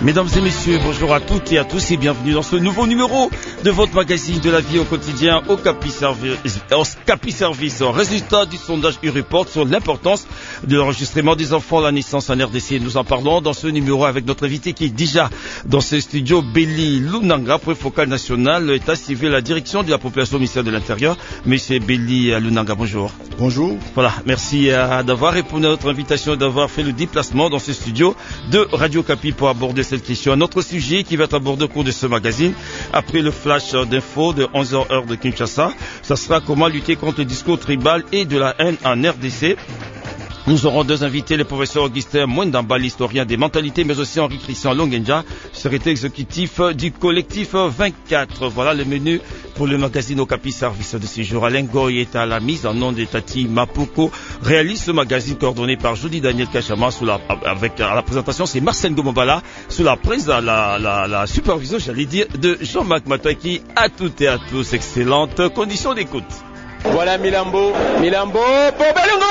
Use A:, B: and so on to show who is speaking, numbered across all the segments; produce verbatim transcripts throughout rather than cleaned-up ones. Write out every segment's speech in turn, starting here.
A: Mesdames et messieurs, bonjour à toutes et à tous et bienvenue dans ce nouveau numéro de votre magazine de la vie au quotidien au Capi Service. Au Capi Service, résultat du sondage U-Report sur l'importance de l'enregistrement des enfants à la naissance en R D C. Nous en parlons dans ce numéro avec notre invité qui est déjà dans ce studio, Belly Lunanga, point focal national, état civil, la direction de la population au ministère de l'Intérieur. Monsieur Belly Lunanga, bonjour.
B: Bonjour.
A: Voilà, merci euh, d'avoir répondu à notre invitation et d'avoir fait le déplacement dans ce studio de Radio Capi pour aborder cette question. Un autre sujet qui va être abordé au cours de ce magazine, après le flash d'info de onze heures heure de Kinshasa, ça sera comment lutter contre le discours tribal et de la haine en R D C. Nous aurons deux invités, le professeur Augustin Mwendamba, l'historien des mentalités, mais aussi Henri Christian Longenja, secrétaire exécutif du collectif vingt-quatre. Voilà le menu pour le magazine au Capi Service de ce jour. Alain Goy est à la mise en nom de Tati Mapuko, réalise ce magazine coordonné par Jody Daniel Kachama, sous la, avec à la présentation c'est Marcel Gomobala, sous la prise à la, la, la supervision, j'allais dire, de Jean-Marc Mataki. À toutes et à tous, excellentes conditions d'écoute.
C: Voilà Milambo, Milambo, pour Belongo.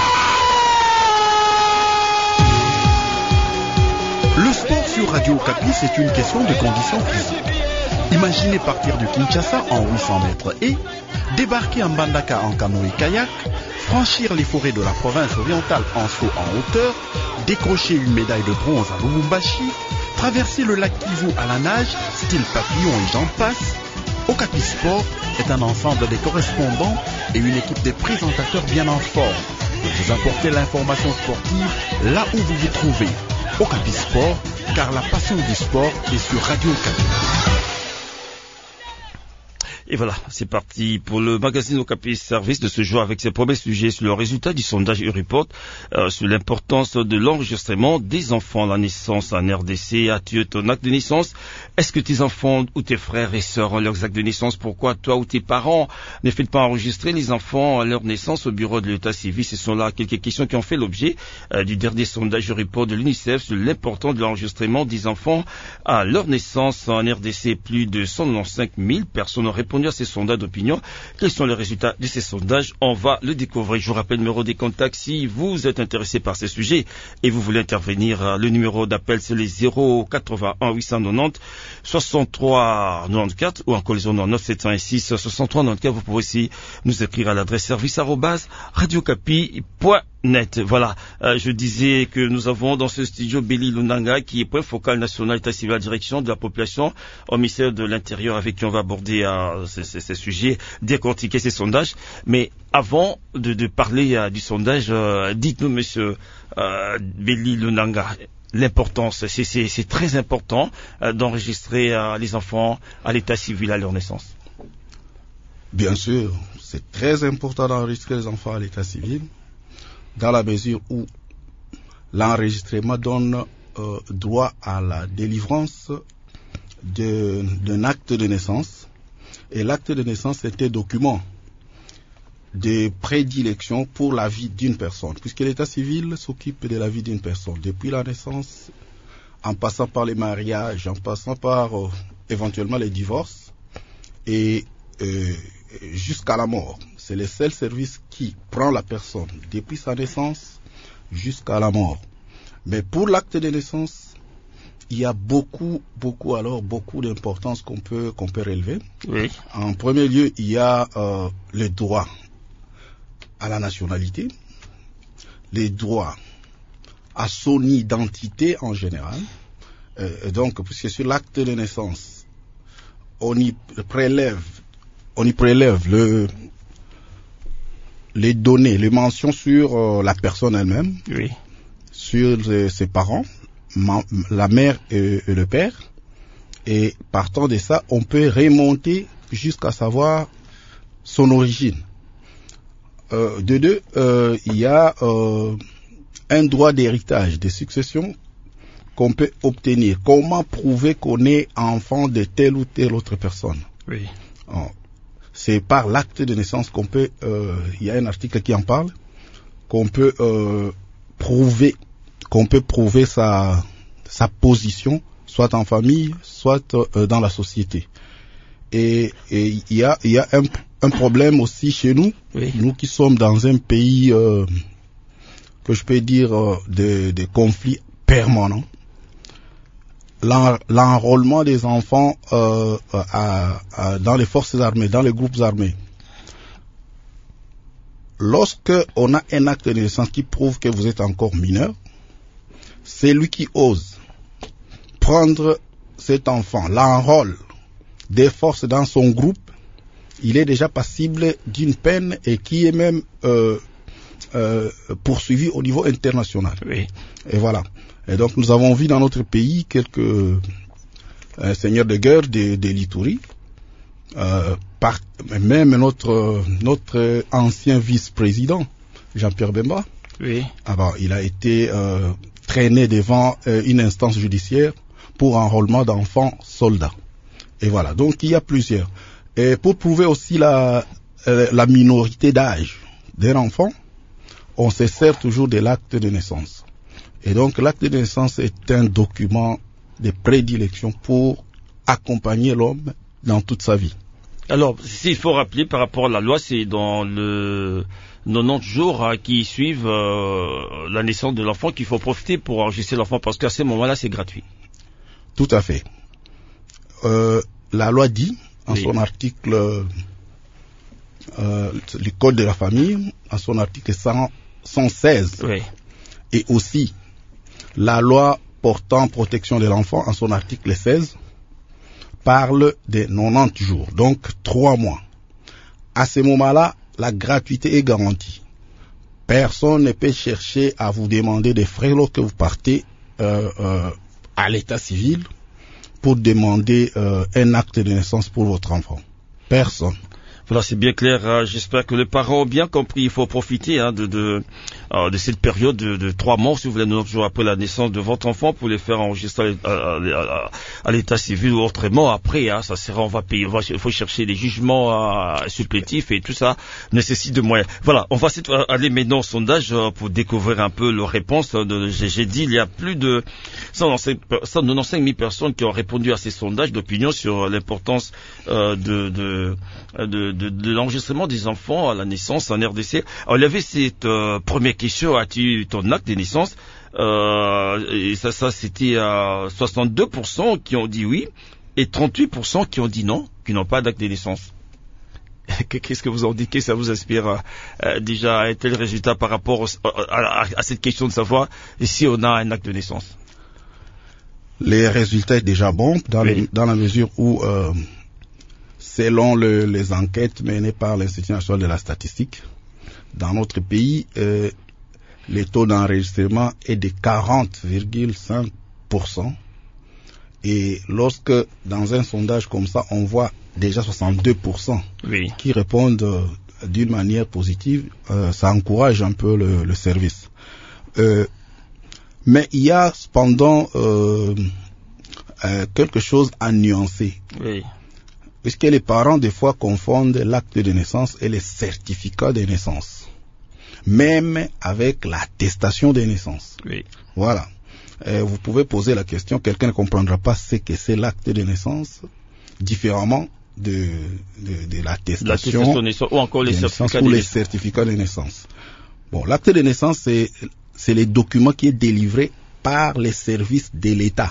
B: Le sport sur Radio Okapi, c'est une question de conditions physiques. Imaginez partir de Kinshasa en huit cents mètres et débarquer en Mbandaka en canoë-kayak, franchir les forêts de la province orientale en saut en hauteur, décrocher une médaille de bronze à Lubumbashi, traverser le lac Kivu à la nage, style papillon et j'en passe. Okapi Sport est un ensemble des correspondants et une équipe de présentateurs bien en forme pour vous apporter l'information sportive là où vous vous trouvez. Okapi Sport, car la passion du sport est sur Radio Okapi.
A: Et voilà, c'est parti pour le magazine Okapi Service de ce jour avec ses premiers sujets sur le résultat du sondage U-Report euh, sur l'importance de l'enregistrement des enfants à la naissance en R D C. As-tu ton acte de naissance? Est-ce que tes enfants ou tes frères et sœurs ont leurs actes de naissance? Pourquoi toi ou tes parents ne faites pas enregistrer les enfants à leur naissance au bureau de l'état civil? Ce sont là quelques questions qui ont fait l'objet euh, du dernier sondage U-Report de l'UNICEF sur l'importance de l'enregistrement des enfants à leur naissance en R D C. Plus de cent quatre-vingt-quinze mille personnes ont répondu à ces sondages d'opinion. Quels sont les résultats de ces sondages? On va le découvrir. Je vous rappelle le numéro des contacts si vous êtes intéressé par ces sujets et vous voulez intervenir. Le numéro d'appel c'est les zéro quatre-vingt-un huit cent quatre-vingt-dix soixante-trois quatre-vingt-quatorze ou en collision dans neuf sept cent six soixante-trois quatre-vingt-quatorze. Vous pouvez aussi nous écrire à l'adresse service arobase radiocapi point net. Voilà, euh, je disais que nous avons dans ce studio Belly Lunanga qui est point focal national état civil à la direction de la population au ministère de l'Intérieur avec qui on va aborder euh, ces, ces, ces sujets, décortiquer ces sondages. Mais avant de, de parler euh, du sondage, euh, dites-nous monsieur euh, Belly Lunanga, l'importance, c'est, c'est, c'est très important euh, d'enregistrer euh, les enfants à l'état civil à leur naissance.
B: Bien sûr, c'est très important d'enregistrer les enfants à l'état civil, dans la mesure où l'enregistrement donne euh, droit à la délivrance de, d'un acte de naissance. Et l'acte de naissance est un document de prédilection pour la vie d'une personne, puisque l'état civil s'occupe de la vie d'une personne, depuis la naissance, en passant par les mariages, en passant par euh, éventuellement les divorces, et euh, jusqu'à la mort. C'est le seul service qui prend la personne depuis sa naissance jusqu'à la mort. Mais pour l'acte de naissance, il y a beaucoup, beaucoup alors, beaucoup d'importance qu'on peut, qu'on peut relever.
A: Oui.
B: En premier lieu, il y a euh, le droit à la nationalité, les droits à son identité en général. Euh, donc, puisque sur l'acte de naissance, on y prélève, on y prélève le les données, les mentions sur euh, la personne elle-même,
A: oui,
B: sur euh, ses parents, ma, la mère et, et le père, et partant de ça, on peut remonter jusqu'à savoir son origine. Euh, de deux, euh, il y a euh, un droit d'héritage, de succession qu'on peut obtenir. Comment prouver qu'on est enfant de telle ou telle autre personne?
A: Oui.
B: Oh. C'est par l'acte de naissance qu'on peut, euh, il y a un article qui en parle, qu'on peut euh, prouver, qu'on peut prouver sa, sa position, soit en famille, soit euh, dans la société. Et il y a, y a un, un problème aussi chez nous, oui. Nous qui sommes dans un pays euh, que je peux dire euh, de, de conflits permanents. l'en, l'enrôlement des enfants euh, à, à, dans les forces armées, dans les groupes armés. Lorsque on a un acte de naissance qui prouve que vous êtes encore mineur, c'est lui qui ose prendre cet enfant, l'enrôle des forces dans son groupe, il est déjà passible d'une peine et qui est même euh, euh, poursuivi au niveau international.
A: Oui.
B: Et voilà. Et donc nous avons vu dans notre pays quelques euh, seigneurs de guerre de, de l'Ituri, euh, par, même notre notre ancien vice-président Jean-Pierre Bemba.
A: Oui.
B: Alors, il a été euh, traîné devant euh, une instance judiciaire pour enrôlement d'enfants soldats. Et voilà. Donc il y a plusieurs. Et pour prouver aussi la euh, la minorité d'âge d'un enfant, on se sert toujours de l'acte de naissance. Et donc l'acte de naissance est un document de prédilection pour accompagner l'homme dans toute sa vie.
A: Alors, s'il faut rappeler par rapport à la loi, c'est dans le quatre-vingt-dix jours hein, qui suivent euh, la naissance de l'enfant qu'il faut profiter pour enregistrer l'enfant, parce qu'à ce moment-là, c'est gratuit.
B: Tout à fait. Euh, la loi dit, en oui. son article, euh, le Code de la famille, en son article cent seize,
A: oui.
B: et aussi la loi portant protection de l'enfant, en son article seize, parle de quatre-vingt-dix jours, donc trois mois. À ce moment-là, la gratuité est garantie. Personne ne peut chercher à vous demander des frais lorsque vous partez euh, euh, à l'état civil pour demander euh, un acte de naissance pour votre enfant. Personne.
A: Voilà, c'est bien clair. Hein. J'espère que les parents ont bien compris. Il faut profiter hein, de, de, euh, de cette période de, de trois mois, si vous voulez, neuf jours après la naissance de votre enfant, pour les faire enregistrer à, à, à, à l'état civil ou autrement. Après, hein, ça sera, on va payer. On va, il faut chercher les jugements euh, supplétifs et tout ça nécessite de moyens. Voilà, on va aller maintenant au sondage euh, pour découvrir un peu leurs réponses. De, j'ai dit, il y a plus de cent quatre-vingt-quinze mille personnes qui ont répondu à ces sondages d'opinion sur l'importance euh, de, de, de De, de l'enregistrement des enfants à la naissance en R D C. Alors, il y avait cette euh, première question, as-tu eu ton acte de naissance euh, et ça, ça c'était à soixante-deux pour cent qui ont dit oui et trente-huit pour cent qui ont dit non, qui n'ont pas d'acte de naissance. Qu'est-ce que vous en dites? Qu'est-ce que ça vous inspire euh, déjà un tel résultat par rapport au, à, à, à cette question de savoir si on a un acte de naissance?
B: Les résultats sont déjà bons dans, oui. le, dans la mesure où euh, selon le, les enquêtes menées par l'Institut national de la statistique, dans notre pays, euh, le taux d'enregistrement est de quarante virgule cinq pour cent. Et lorsque, dans un sondage comme ça, on voit déjà soixante-deux pour cent
A: oui.
B: qui répondent euh, d'une manière positive, euh, ça encourage un peu le, le service. Euh, mais il y a cependant euh, euh, quelque chose à nuancer.
A: Oui.
B: Puisque les parents, des fois, confondent l'acte de naissance et les certificats de naissance. Même avec l'attestation de naissance.
A: Oui.
B: Voilà. Euh, vous pouvez poser la question, quelqu'un ne comprendra pas ce que c'est l'acte de naissance, différemment de, de, de l'attestation
A: de naissance, ou encore les certificats,
B: ou les certificats de naissance. Bon, l'acte de naissance, c'est, c'est le document qui est délivré par les services de l'État.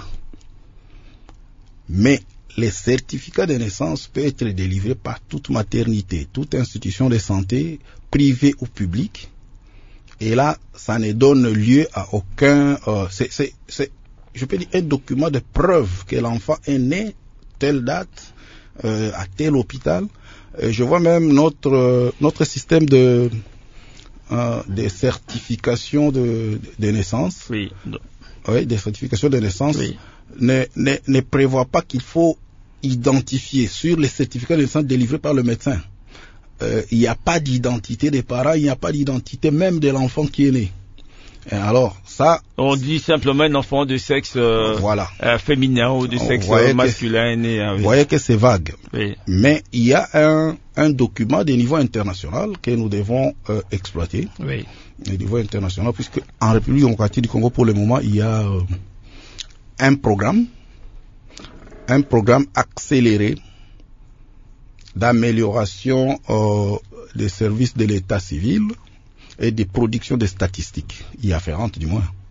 B: Mais les certificats de naissance peuvent être délivrés par toute maternité, toute institution de santé, privée ou publique. Et là, ça ne donne lieu à aucun... Euh, c'est, c'est, c'est, je peux dire, un document de preuve que l'enfant est né telle date, euh, à tel hôpital. Euh, je vois même notre euh, notre système de euh, des certifications de, de naissance.
A: Oui.
B: Oui, des certifications de naissance.
A: Oui.
B: Ne, ne, ne prévoit pas qu'il faut identifier sur les certificats de naissance délivrés par le médecin. Euh, il n'y a pas d'identité des parents, il n'y a pas d'identité même de l'enfant qui est né. Et alors, ça...
A: On dit simplement un enfant de sexe euh,
B: voilà.
A: euh, féminin ou de sexe euh, masculin
B: que,
A: né. Hein, oui.
B: Vous voyez que c'est vague.
A: Oui.
B: Mais il y a un, un document de niveau international que nous devons euh, exploiter.
A: Oui.
B: De niveau international, puisque en République démocratique du Congo, pour le moment, il y a euh, un programme un programme accéléré d'amélioration euh, des services de l'état civil et des productions de statistiques y afférentes du moins.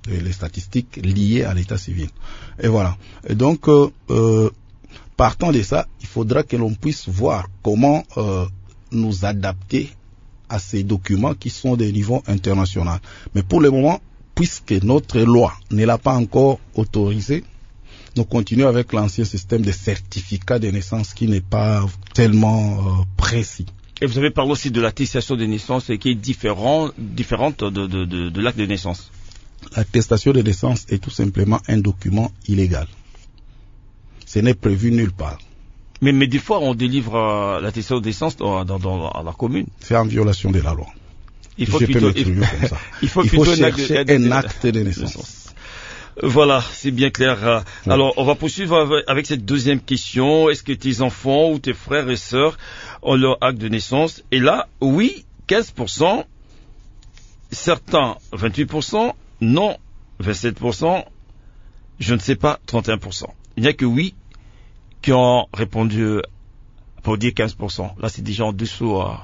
B: les statistiques liées à l'état civil. Et voilà. Et donc, euh, euh, partant de ça, il faudra que l'on puisse voir comment euh, nous adapter à ces documents qui sont des niveaux internationaux. Mais pour le moment, puisque notre loi ne l'a pas encore autorisé, nous continuons avec l'ancien système de certificat de naissance qui n'est pas tellement euh, précis.
A: Et vous avez parlé aussi de l'attestation de naissance qui est différent, différente de, de, de, de l'acte de naissance.
B: L'attestation de naissance est tout simplement un document illégal. Ce n'est prévu nulle part.
A: Mais, mais des fois, on délivre euh, l'attestation de naissance dans, dans, dans, dans la commune.
B: C'est en violation de la loi.
A: Il faut
B: Je
A: plutôt,
B: peux il, comme ça.
A: il faut,
B: il
A: plutôt
B: faut
A: un
B: chercher
A: acte de,
B: un acte de naissance.
A: naissance. Voilà, c'est bien clair. Oui. Alors, on va poursuivre avec cette deuxième question. Est-ce que tes enfants ou tes frères et sœurs ont leur acte de naissance? Et là, oui, quinze pour cent. Certains, vingt-huit pour cent. Non, vingt-sept pour cent. Je ne sais pas, trente et un pour cent. Il n'y a que oui qui ont répondu pour dire quinze pour cent. Là, c'est déjà en dessous. Euh...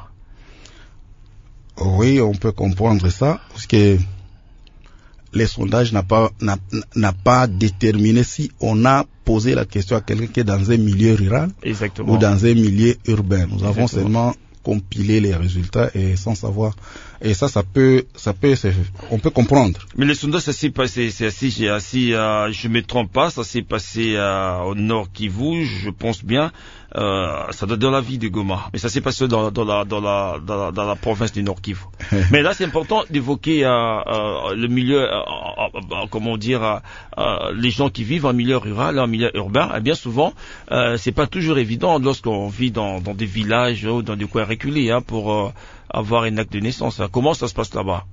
B: Oui, on peut comprendre ça, parce que les sondages n'a pas, n'a, n'a pas déterminé si on a posé la question à quelqu'un qui est dans un milieu rural.
A: Exactement.
B: Ou dans un milieu urbain. Nous
A: Exactement.
B: avons seulement compilé les résultats et sans savoir. Et ça, ça peut, ça peut, on peut comprendre.
A: Mais les sondages, ça s'est passé, c'est assis, j'ai assis, euh, je me trompe pas, ça s'est passé euh, au Nord Kivu, je pense bien. Euh, ça doit être dans la ville de Goma, mais ça s'est passé dans, dans, la, dans, la, dans, la, dans la province du Nord Kivu. Mais là, c'est important d'évoquer euh, euh, le milieu, euh, euh, euh, comment dire, euh, euh, les gens qui vivent en milieu rural, en milieu urbain. Et bien souvent, euh, c'est pas toujours évident lorsqu'on vit dans, dans des villages ou dans des coins reculés hein, pour euh, avoir un acte de naissance. Comment ça se passe là-bas?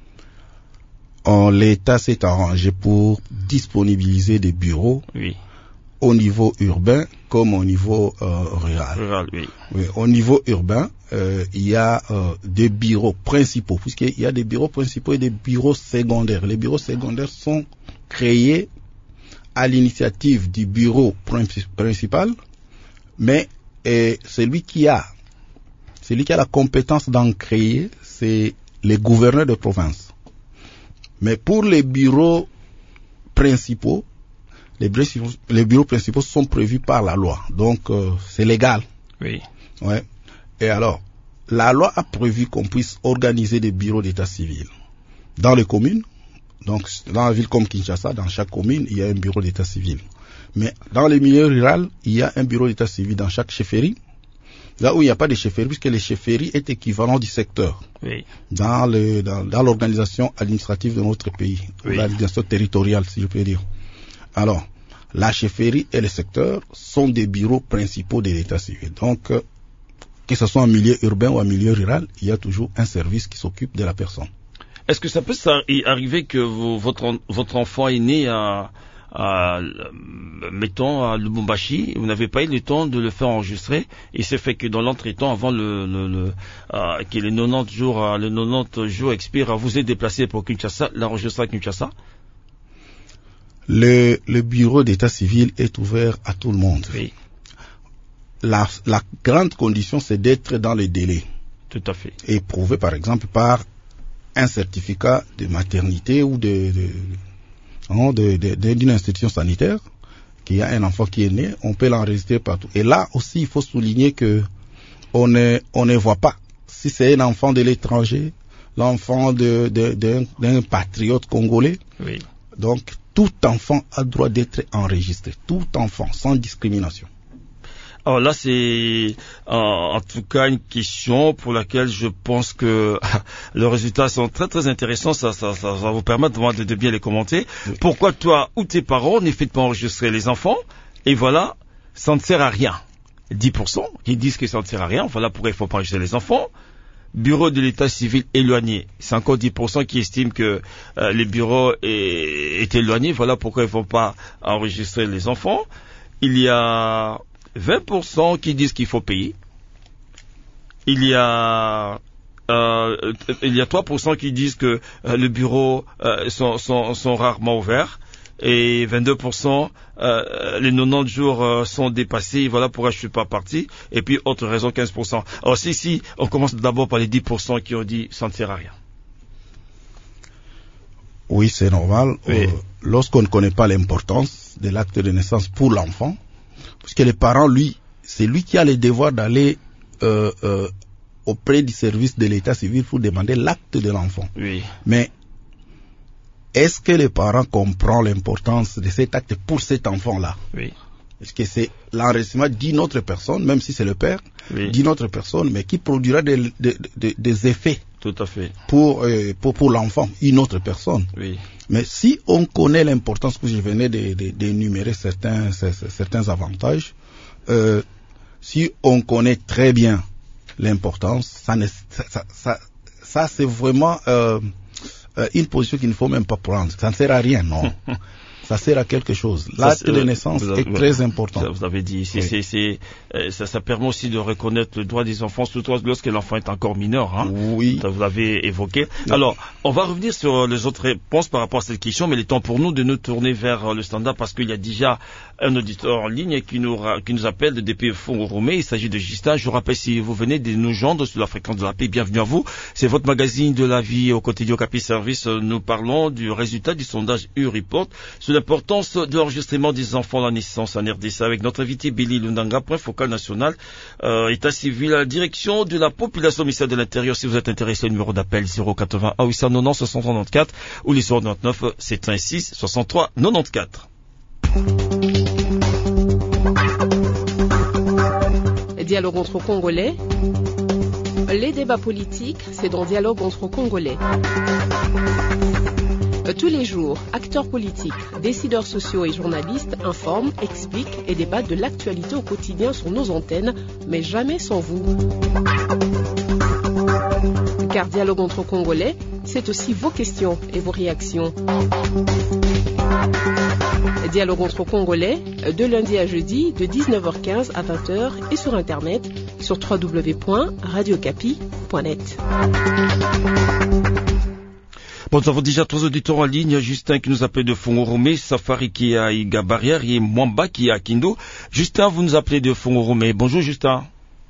B: Oh, l'État s'est arrangé pour disponibiliser des bureaux.
A: Oui.
B: Au niveau urbain comme au niveau euh, rural.
A: Rural, oui.
B: Oui. Au niveau urbain, euh, il y a euh, des bureaux principaux, puisqu'il y a des bureaux principaux et des bureaux secondaires. Les bureaux secondaires sont créés à l'initiative du bureau principal, mais et celui qui a, celui qui a la compétence d'en créer, c'est les gouverneurs de province. Mais pour les bureaux principaux, Les bureaux, les bureaux principaux sont prévus par la loi, donc euh, c'est légal.
A: Oui.
B: Ouais. Et alors, la loi a prévu qu'on puisse organiser des bureaux d'état civil dans les communes. Donc, dans la ville comme Kinshasa, dans chaque commune, il y a un bureau d'état civil. Mais dans les milieux ruraux, il y a un bureau d'état civil dans chaque chefferie. Là où il n'y a pas de chefferie, puisque les chefferies est équivalent du secteur.
A: Oui.
B: Dans le, dans, dans l'organisation administrative de notre pays, oui. L'organisation territoriale, si je peux dire. Alors, la chefferie et le secteur sont des bureaux principaux de l'état civil. Donc, euh, que ce soit en milieu urbain ou en milieu rural, il y a toujours un service qui s'occupe de la personne.
A: Est-ce que ça peut arriver que vous, votre, votre enfant est né à, à mettons, à Lubumbashi, vous n'avez pas eu le temps de le faire enregistrer, et c'est fait que dans l'entretemps, avant le, le, le euh, que les quatre-vingt-dix jours, euh, les quatre-vingt-dix jours expirent, vous êtes déplacé pour Kinshasa, l'enregistrer à Kinshasa?
B: Le, le bureau d'état civil est ouvert à tout le monde.
A: Oui.
B: La, la grande condition, c'est d'être dans les délais.
A: Tout à fait.
B: Et prouvé, par exemple, par un certificat de maternité ou de, de, de, de, de, d'une institution sanitaire, qu'il y a un enfant qui est né, on peut l'enregistrer partout. Et là aussi, il faut souligner que on ne, on ne voit pas si c'est un enfant de l'étranger, l'enfant de, de, de, d'un patriote congolais.
A: Oui.
B: Donc, tout enfant a droit d'être enregistré. Tout enfant, sans discrimination.
A: Alors là, c'est euh, en tout cas une question pour laquelle je pense que les résultats sont très très intéressants. Ça, ça, ça va vous permettre de, de bien les commenter. Oui. Pourquoi toi ou tes parents ne faites pas enregistrer les enfants? Et voilà, ça ne sert à rien. dix pour cent qui disent que ça ne sert à rien. Voilà pourquoi il ne faut pas enregistrer les enfants. Bureau de l'état civil éloigné, c'est encore dix pour cent qui estiment que euh, les bureaux est, est éloigné. Voilà pourquoi il ne faut pas enregistrer les enfants. Il y a vingt pour cent qui disent qu'il faut payer. Il y a euh, il y a trois pour cent qui disent que euh, les bureaux euh, sont, sont, sont rarement ouverts. Et vingt-deux pour cent, euh, les quatre-vingt-dix jours euh, sont dépassés, voilà pourquoi je suis pas parti. Et puis, autre raison, quinze pour cent. Alors, si, si, on commence d'abord par les dix pour cent qui ont dit ça ne sert à rien.
B: Oui, c'est normal.
A: Oui.
B: Euh, lorsqu'on ne connaît pas l'importance de l'acte de naissance pour l'enfant, parce que les parents, lui, c'est lui qui a le devoir d'aller euh, euh, auprès du service de l'état civil pour demander l'acte de l'enfant.
A: Oui.
B: Mais est-ce que les parents comprennent l'importance de cet acte pour cet enfant-là?
A: Oui.
B: Est-ce que c'est l'enregistrement d'une autre personne, même si c'est le père,
A: oui.
B: d'une autre personne, mais qui produira des, des, des, des effets
A: tout à fait
B: pour, euh, pour, pour l'enfant, une autre personne.
A: Oui.
B: Mais si on connaît l'importance, que je venais d'énumérer certains, certains avantages, euh, si on connaît très bien l'importance, ça, ne, ça, ça, ça c'est vraiment euh, une position qu'il ne faut même pas prendre. Ça ne sert à rien, non. Ça sert à quelque chose. L'acte de naissance avez, est très important.
A: Vous avez dit, c'est, oui. c'est, c'est, euh, ça, ça permet aussi de reconnaître le droit des enfants, surtout lorsque l'enfant est encore mineur. Hein.
B: Oui.
A: Ça, vous l'avez évoqué. Oui. Alors, on va revenir sur les autres réponses par rapport à cette question, mais il est temps pour nous de nous tourner vers le standard parce qu'il y a déjà un auditeur en ligne qui nous, qui nous appelle de D P Fongoromé. Il s'agit de Justin. Je vous rappelle, si vous venez de nous joindre sur la fréquence de la paix, bienvenue à vous. C'est votre magazine de la vie au quotidien Okapi Service. Nous parlons du résultat du sondage U-Report sur l'importance de l'enregistrement des enfants à la naissance en R D C avec notre invité Billy Lundanga, point focal national, euh, état civil à la direction de la population ministère de l'Intérieur. Si vous êtes intéressé, le numéro d'appel zéro quatre-vingt-un huit cent quatre-vingt-dix soixante quatre ou les zéro neuf sept cent six soixante-trois quatre-vingt-quatorze.
D: Dialogue entre Congolais. Les débats politiques, c'est dans Dialogue entre Congolais. Tous les jours, acteurs politiques, décideurs sociaux et journalistes informent, expliquent et débattent de l'actualité au quotidien sur nos antennes, mais jamais sans vous. Car Dialogue entre Congolais, c'est aussi vos questions et vos réactions. Dialogue entre Congolais, de lundi à jeudi, de dix-neuf heures quinze à vingt heures et sur Internet, sur w w w point radio okapi point net.
A: Bon, nous avons déjà trois auditeurs en ligne. Justin qui nous appelle de Fongoromé, Safari qui est à Iga Barrière et Mwamba qui est à Kindo. Justin, vous nous appelez de Fongoromé. Bonjour Justin.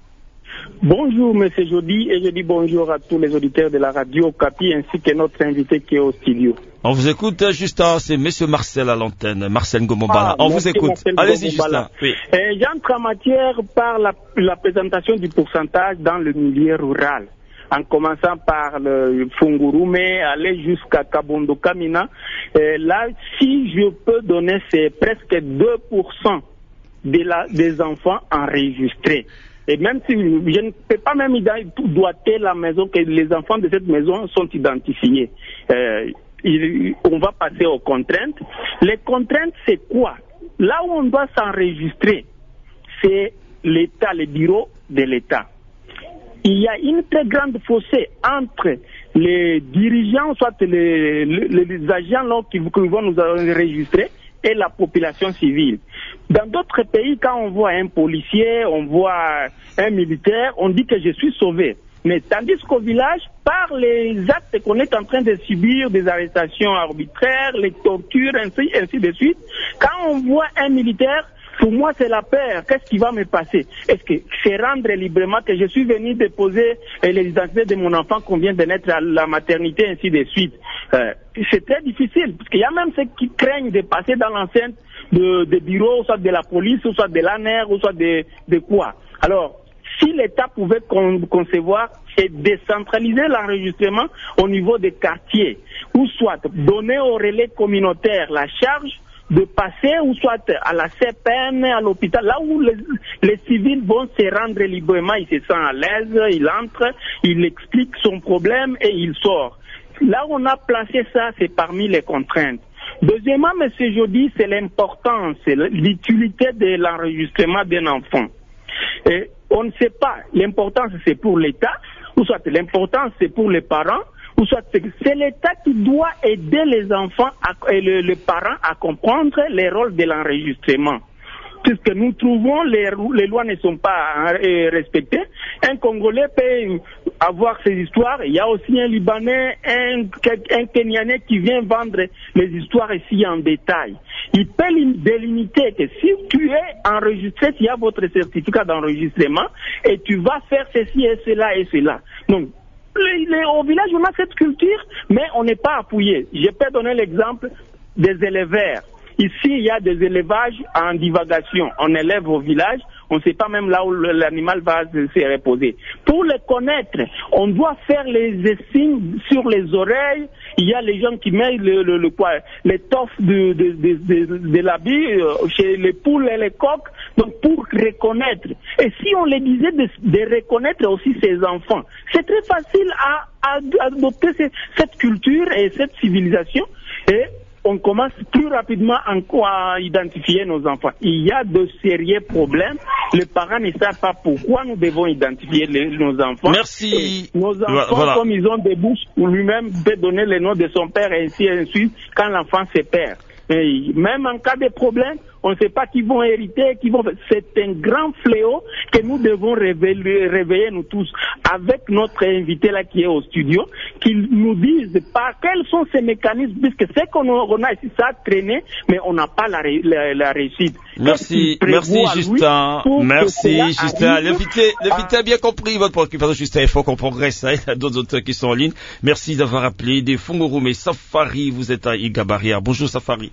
E: Bonjour Monsieur Jody et je dis bonjour à tous les auditeurs de la radio Okapi ainsi que notre invité qui est au studio.
A: On vous écoute Justin, c'est Monsieur Marcel à l'antenne, Marcel Ngomombala.
E: Ah,
A: on vous écoute. Allez-y Justin. Oui.
E: Euh, J'entre en matière par la, la présentation du pourcentage dans le milieu rural. En commençant par le Fongoromé, aller jusqu'à Kabondo Kamina. Euh, là, si je peux donner, c'est presque deux pour cent de la, des enfants enregistrés. Et même si je ne peux pas même doiter la maison, que les enfants de cette maison sont identifiés. Euh, il, on va passer aux contraintes. Les contraintes, c'est quoi? Là où on doit s'enregistrer, c'est l'État, les bureaux de l'État. Il y a une très grande fossé entre les dirigeants, soit les, les, les agents là, qui, qui vont nous enregistrer, et la population civile. Dans d'autres pays, quand on voit un policier, on voit un militaire, on dit que je suis sauvé. Mais tandis qu'au village, par les actes qu'on est en train de subir, des arrestations arbitraires, les tortures, ainsi, ainsi de suite, quand on voit un militaire, pour moi, c'est la peur. Qu'est-ce qui va me passer? Est-ce que c'est rendre librement que je suis venu déposer les identités de mon enfant qu'on vient de naître à la maternité, ainsi de suite? euh, C'est très difficile, parce qu'il y a même ceux qui craignent de passer dans l'enceinte de, de bureaux, soit de la police, ou soit de l'A N E R, ou soit de, de quoi. Alors, si l'État pouvait con, concevoir et décentraliser l'enregistrement au niveau des quartiers, ou soit donner aux relais communautaires la charge de passer ou soit à la C P N, à l'hôpital, là où les, les civils vont se rendre librement, il se sent à l'aise, il entre, il explique son problème et il sort. Là où on a placé ça, c'est parmi les contraintes. Deuxièmement, M. Jody, c'est l'importance, l'utilité de l'enregistrement d'un enfant. Et on ne sait pas, l'importance c'est pour l'État, ou soit l'importance c'est pour les parents, ou soit c'est l'État qui doit aider les enfants à, et le, les parents à comprendre les rôles de l'enregistrement. Puisque nous trouvons les, les lois ne sont pas euh, respectées. Un Congolais peut avoir ces histoires. Il y a aussi un Libanais, un, un Kenyanais qui vient vendre les histoires ici en détail. Il peut délimiter que si tu es enregistré, tu as votre certificat d'enregistrement et tu vas faire ceci et cela et cela. Donc, les, les, au village, on a cette culture, mais on n'est pas appuyé. Je peux donner l'exemple des éleveurs. Ici, il y a des élevages en divagation. On élève au village, on ne sait pas même là où l'animal va se reposer. Pour les connaître, on doit faire les signes sur les oreilles. Il y a les gens qui mettent le, le, le quoi, les toffes de, de, de, de, de l'habit chez les poules et les coqs, donc pour reconnaître. Et si on les disait de, de reconnaître aussi ces enfants, c'est très facile à, à, à adopter cette, cette culture et cette civilisation. Et on commence plus rapidement à identifier nos enfants. Il y a de sérieux problèmes. Les parents ne savent pas pourquoi nous devons identifier les, nos enfants.
A: Merci.
E: Et nos enfants, voilà. Comme ils ont des bouches, ou lui-même peut donner le nom de son père et ainsi et ainsi quand l'enfant se perd. Et même en cas de problème, on ne sait pas qui vont hériter, qui vont. C'est un grand fléau que nous devons réveiller, réveiller nous tous avec notre invité là qui est au studio, qu'il nous dise pas quels sont ces mécanismes, puisque c'est qu'on on a ici ça a traîné, mais on n'a pas la, la, la réussite.
A: Merci, merci Justin, merci Justin. L'invité, l'invité a bien compris votre préoccupation, Justin. Il faut qu'on progresse. Hein. Il y a d'autres auteurs qui sont en ligne. Merci d'avoir appelé des Fungurume. Safari, vous êtes à Igabaria. Bonjour Safari.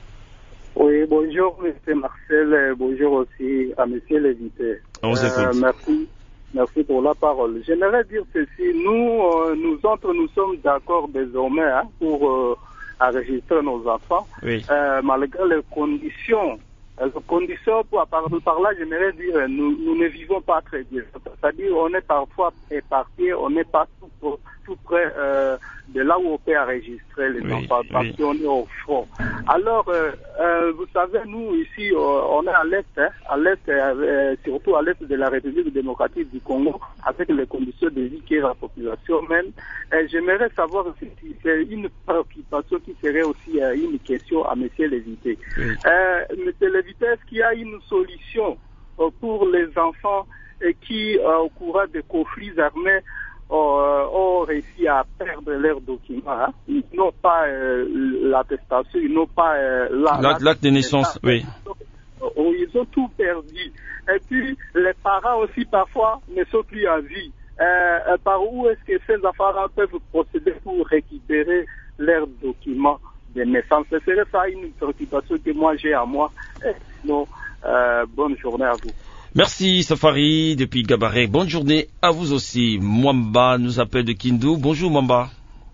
F: Oui, bonjour M. Marcel, bonjour aussi à M. l'invité.
A: On vous écoute.
F: Euh, merci, merci pour la parole. J'aimerais dire ceci, nous, euh, nous autres, nous sommes d'accord désormais hein, pour euh, enregistrer nos enfants,
A: oui.
F: euh, malgré les conditions. Les conditions, pour, par, par là, j'aimerais dire, nous, nous ne vivons pas très bien. C'est-à-dire, on est parfois éparpillés, on n'est pas tout, tout près euh, de là où on peut enregistrer les
A: oui,
F: enfants, parce
A: oui.
F: qu'on est au front. Alors, euh, euh, vous savez, nous, ici, euh, on est à l'Est, hein, à l'Est, euh, surtout à l'Est de la République démocratique du Congo, avec les conditions de vie qui est la population même. Et j'aimerais savoir si c'est une préoccupation qui serait aussi euh, une question à Monsieur l'invité.
A: Oui.
F: Euh, Monsieur l'invité, est-ce qu'il y a une solution euh, pour les enfants euh, qui, euh, au courant des conflits armés, Euh, ont réussi à perdre leurs documents. Hein. Ils n'ont pas euh, l'attestation, ils n'ont pas euh,
A: la, l'acte de naissance, oui.
F: Ils ont tout perdu. Et puis, les parents aussi, parfois, ne sont plus en vie. Euh, par où est-ce que ces enfants peuvent procéder pour récupérer leurs documents de naissance? Ce serait ça une préoccupation que moi j'ai à moi. Et sinon, euh, bonne journée à vous.
A: Merci Safari depuis Gabaret. Bonne journée à vous aussi. Mwamba nous appelle de Kindu. Bonjour Mwamba.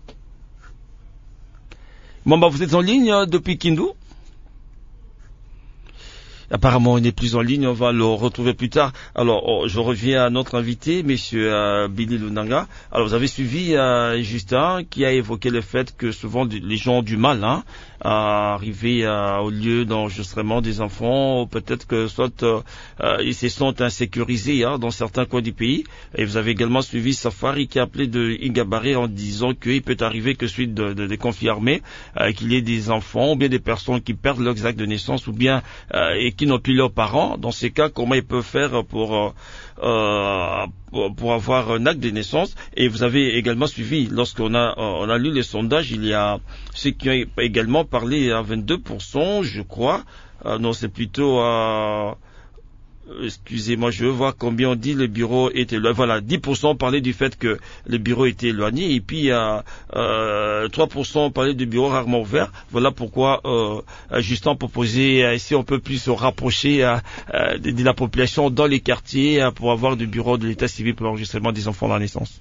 A: Mwamba, vous êtes en ligne depuis Kindu? Apparemment, il n'est plus en ligne, on va le retrouver plus tard. Alors, oh, je reviens à notre invité, monsieur euh, Billy Lunanga. Alors, vous avez suivi euh, Justin qui a évoqué le fait que souvent les gens ont du mal hein, à arriver euh, au lieu d'enregistrement des enfants, ou peut-être que soit euh, ils se sentent insécurisés hein, dans certains coins du pays. Et vous avez également suivi Safari qui a appelé de Igabaré en disant qu'il peut arriver que suite de, de, des conflits armés, euh, qu'il y ait des enfants ou bien des personnes qui perdent leurs actes de naissance ou bien euh, et qui n'ont plus leurs parents. Dans ces cas, comment ils peuvent faire pour, euh, euh, pour, pour avoir un acte de naissance? Et vous avez également suivi, lorsqu'on a, on a lu les sondages, il y a ceux qui ont également parlé à vingt-deux pour cent, je crois. Euh, non, c'est plutôt à... Excusez-moi, je veux voir combien on dit le bureau était éloigné. Voilà, dix pour cent parlaient du fait que le bureau était éloigné et puis euh, euh, trois pour cent parlaient du bureau rarement ouvert. Voilà pourquoi euh, Justin proposait euh, si on peut plus se rapprocher euh, euh, de, de la population dans les quartiers euh, pour avoir du bureau de l'état civil pour l'enregistrement des enfants à la naissance.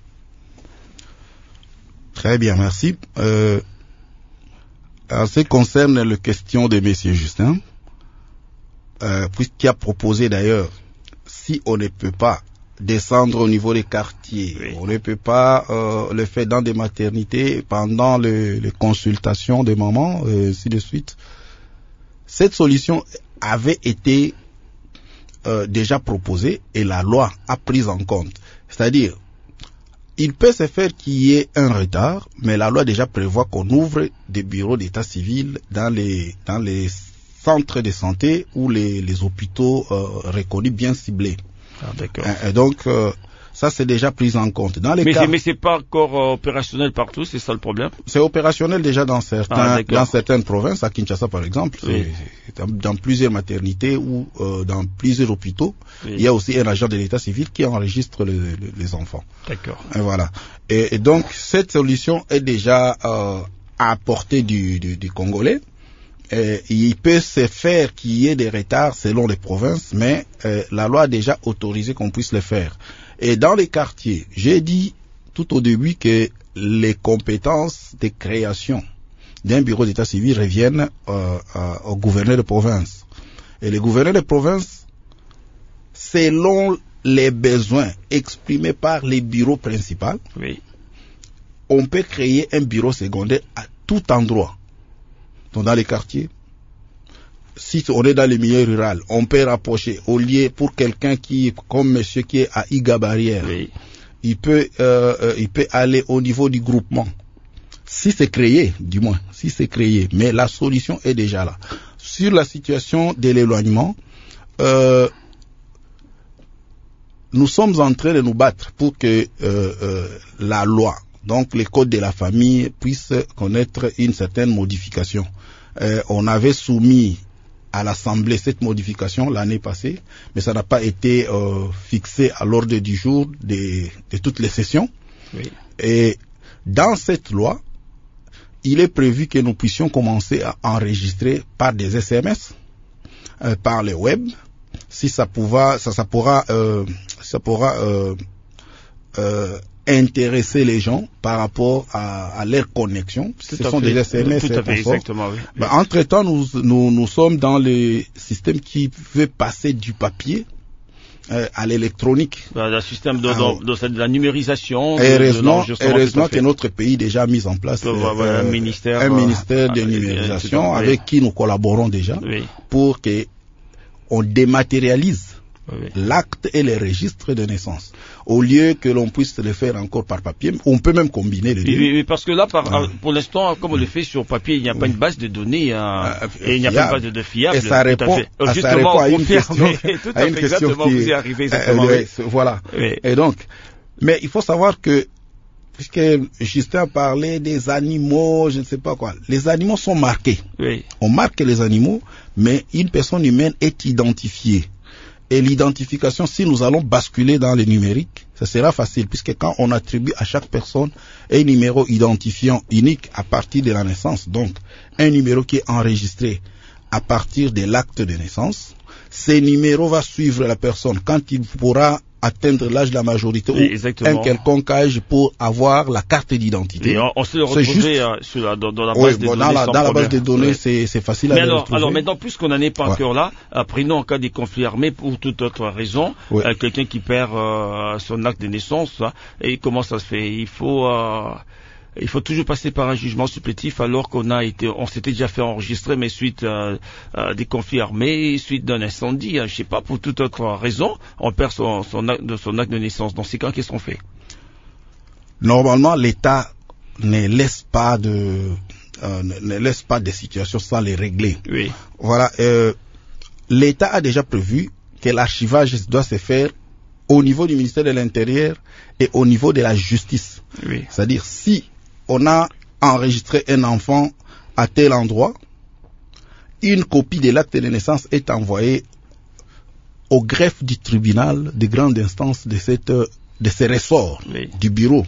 B: Très bien, merci. Euh, en ce qui concerne la question de monsieur Justin, Euh, puisqu'il a proposé d'ailleurs, si on ne peut pas descendre au niveau des quartiers, oui. on ne peut pas euh, le faire dans des maternités pendant le, les consultations des mamans, euh, ainsi de suite. Cette solution avait été euh, déjà proposée et la loi a pris en compte. C'est-à-dire, il peut se faire qu'il y ait un retard, mais la loi déjà prévoit qu'on ouvre des bureaux d'état civil dans les dans les centres de santé ou les, les hôpitaux euh, reconnus bien ciblés.
A: Ah, d'accord.
B: Et, et donc, euh, Ça, c'est déjà pris en compte. Dans les
A: mais,
B: cas...
A: mais c'est pas encore euh, opérationnel partout, c'est ça le problème?
B: C'est opérationnel déjà dans certains,
A: ah,
B: dans certaines provinces, à Kinshasa par exemple,
A: oui.
B: c'est, dans, dans plusieurs maternités ou euh, dans plusieurs hôpitaux, oui. il y a aussi un agent de l'état civil qui enregistre le, le, les enfants.
A: D'accord.
B: Et voilà. Et, et donc cette solution est déjà euh, à portée du, du, du Congolais. Et il peut se faire qu'il y ait des retards selon les provinces, mais euh, la loi a déjà autorisé qu'on puisse le faire. Et dans les quartiers, j'ai dit tout au début que les compétences de création d'un bureau d'état civil reviennent euh, euh, au gouverneur de province. Et les gouverneurs de province, selon les besoins exprimés par les bureaux principaux,
A: oui.
B: on peut créer un bureau secondaire à tout endroit. Donc dans les quartiers, si on est dans les milieux ruraux, on peut rapprocher au lieu pour quelqu'un qui, comme monsieur qui est à Iga Barrière,
A: oui.
B: il peut, euh, il peut aller au niveau du groupement. Si c'est créé, du moins, si c'est créé, mais la solution est déjà là. Sur la situation de l'éloignement, euh, nous sommes en train de nous battre pour que euh, euh, la loi, donc les codes de la famille, puissent connaître une certaine modification. Euh, on avait soumis à l'Assemblée cette modification l'année passée, mais ça n'a pas été euh, fixé à l'ordre du jour de, de toutes les sessions.
A: Oui.
B: Et dans cette loi, il est prévu que nous puissions commencer à enregistrer par des S M S, euh, par le web, si ça pourra, ça, ça pourra, euh, ça pourra euh, euh, intéresser les gens par rapport à, à leur connexion.
A: Tout
B: Ce sont
A: fait.
B: des S M S.
A: Tout à fait, exactement, oui.
B: Ben, entre-temps, nous, nous, nous sommes dans le système qui veut passer du papier euh, à l'électronique.
A: Ben, le système de,
B: Alors,
A: de, de, de la numérisation.
B: Heureusement,
A: de
B: heureusement que notre pays a déjà mis en place
A: euh, euh, un ministère,
B: un ministère de
A: euh,
B: numérisation
A: euh,
B: avec qui nous collaborons déjà
A: oui.
B: pour que on dématérialise
A: oui.
B: l'acte et les registres de naissance. Au lieu que l'on puisse le faire encore par papier, on peut même combiner les deux.
A: Oui, oui, parce que là, par,
B: ah.
A: pour l'instant, comme on le fait sur papier, il n'y a pas une base de données, hein, euh, et il n'y a pas une base de, de fiable.
B: Et ça répond,
A: tout à fait.
B: ça répond à une question,
A: tout à
B: à une
A: fait,
B: question
A: exactement,
B: qui
A: vous y arrivez, exactement.
B: Euh, oui. Voilà.
A: Oui.
B: Et donc, mais il faut savoir que, puisque Justin parlait des animaux, je ne sais pas quoi, les animaux sont marqués.
A: Oui.
B: On marque les animaux, mais une personne humaine est identifiée. Et l'identification, si nous allons basculer dans le numérique, ça sera facile, puisque quand on attribue à chaque personne un numéro identifiant unique à partir de la naissance, donc un numéro qui est enregistré à partir de l'acte de naissance, ce numéro va suivre la personne quand il pourra atteindre l'âge de la majorité
A: oui,
B: ou un quelconque âge pour avoir la carte d'identité.
A: Et on, on se le retrouver juste... euh, sur la, dans, dans la base
B: oui,
A: des
B: bon,
A: données.
B: Dans la, dans la base des données,
A: oui.
B: c'est, c'est facile
A: Mais
B: à
A: alors,
B: le retrouver.
A: alors maintenant, puisqu'on n'en est pas
B: ouais.
A: encore là, euh, prenons en cas des conflits armés pour toute autre raison,
B: oui.
A: euh, quelqu'un qui perd euh, son acte de naissance, hein, et comment ça se fait? Il faut... Euh, Il faut toujours passer par un jugement supplétif alors qu'on a été, on s'était déjà fait enregistrer, mais suite à, à des conflits armés, suite d'un incendie, hein, je sais pas, pour toute autre raison, on perd son, son, acte, de, son acte de naissance. Dans ces cas, qu'est-ce qu'on fait?
B: Normalement, l'État ne laisse pas de, euh, ne laisse pas des situations sans les régler.
A: Oui.
B: Voilà. Euh, L'État a déjà prévu que l'archivage doit se faire au niveau du ministère de l'Intérieur et au niveau de la justice.
A: Oui.
B: C'est-à-dire, si on a enregistré un enfant à tel endroit, une copie de l'acte de naissance est envoyée au greffe du tribunal de grande instance de cette, de ces ressorts
A: oui.
B: du bureau.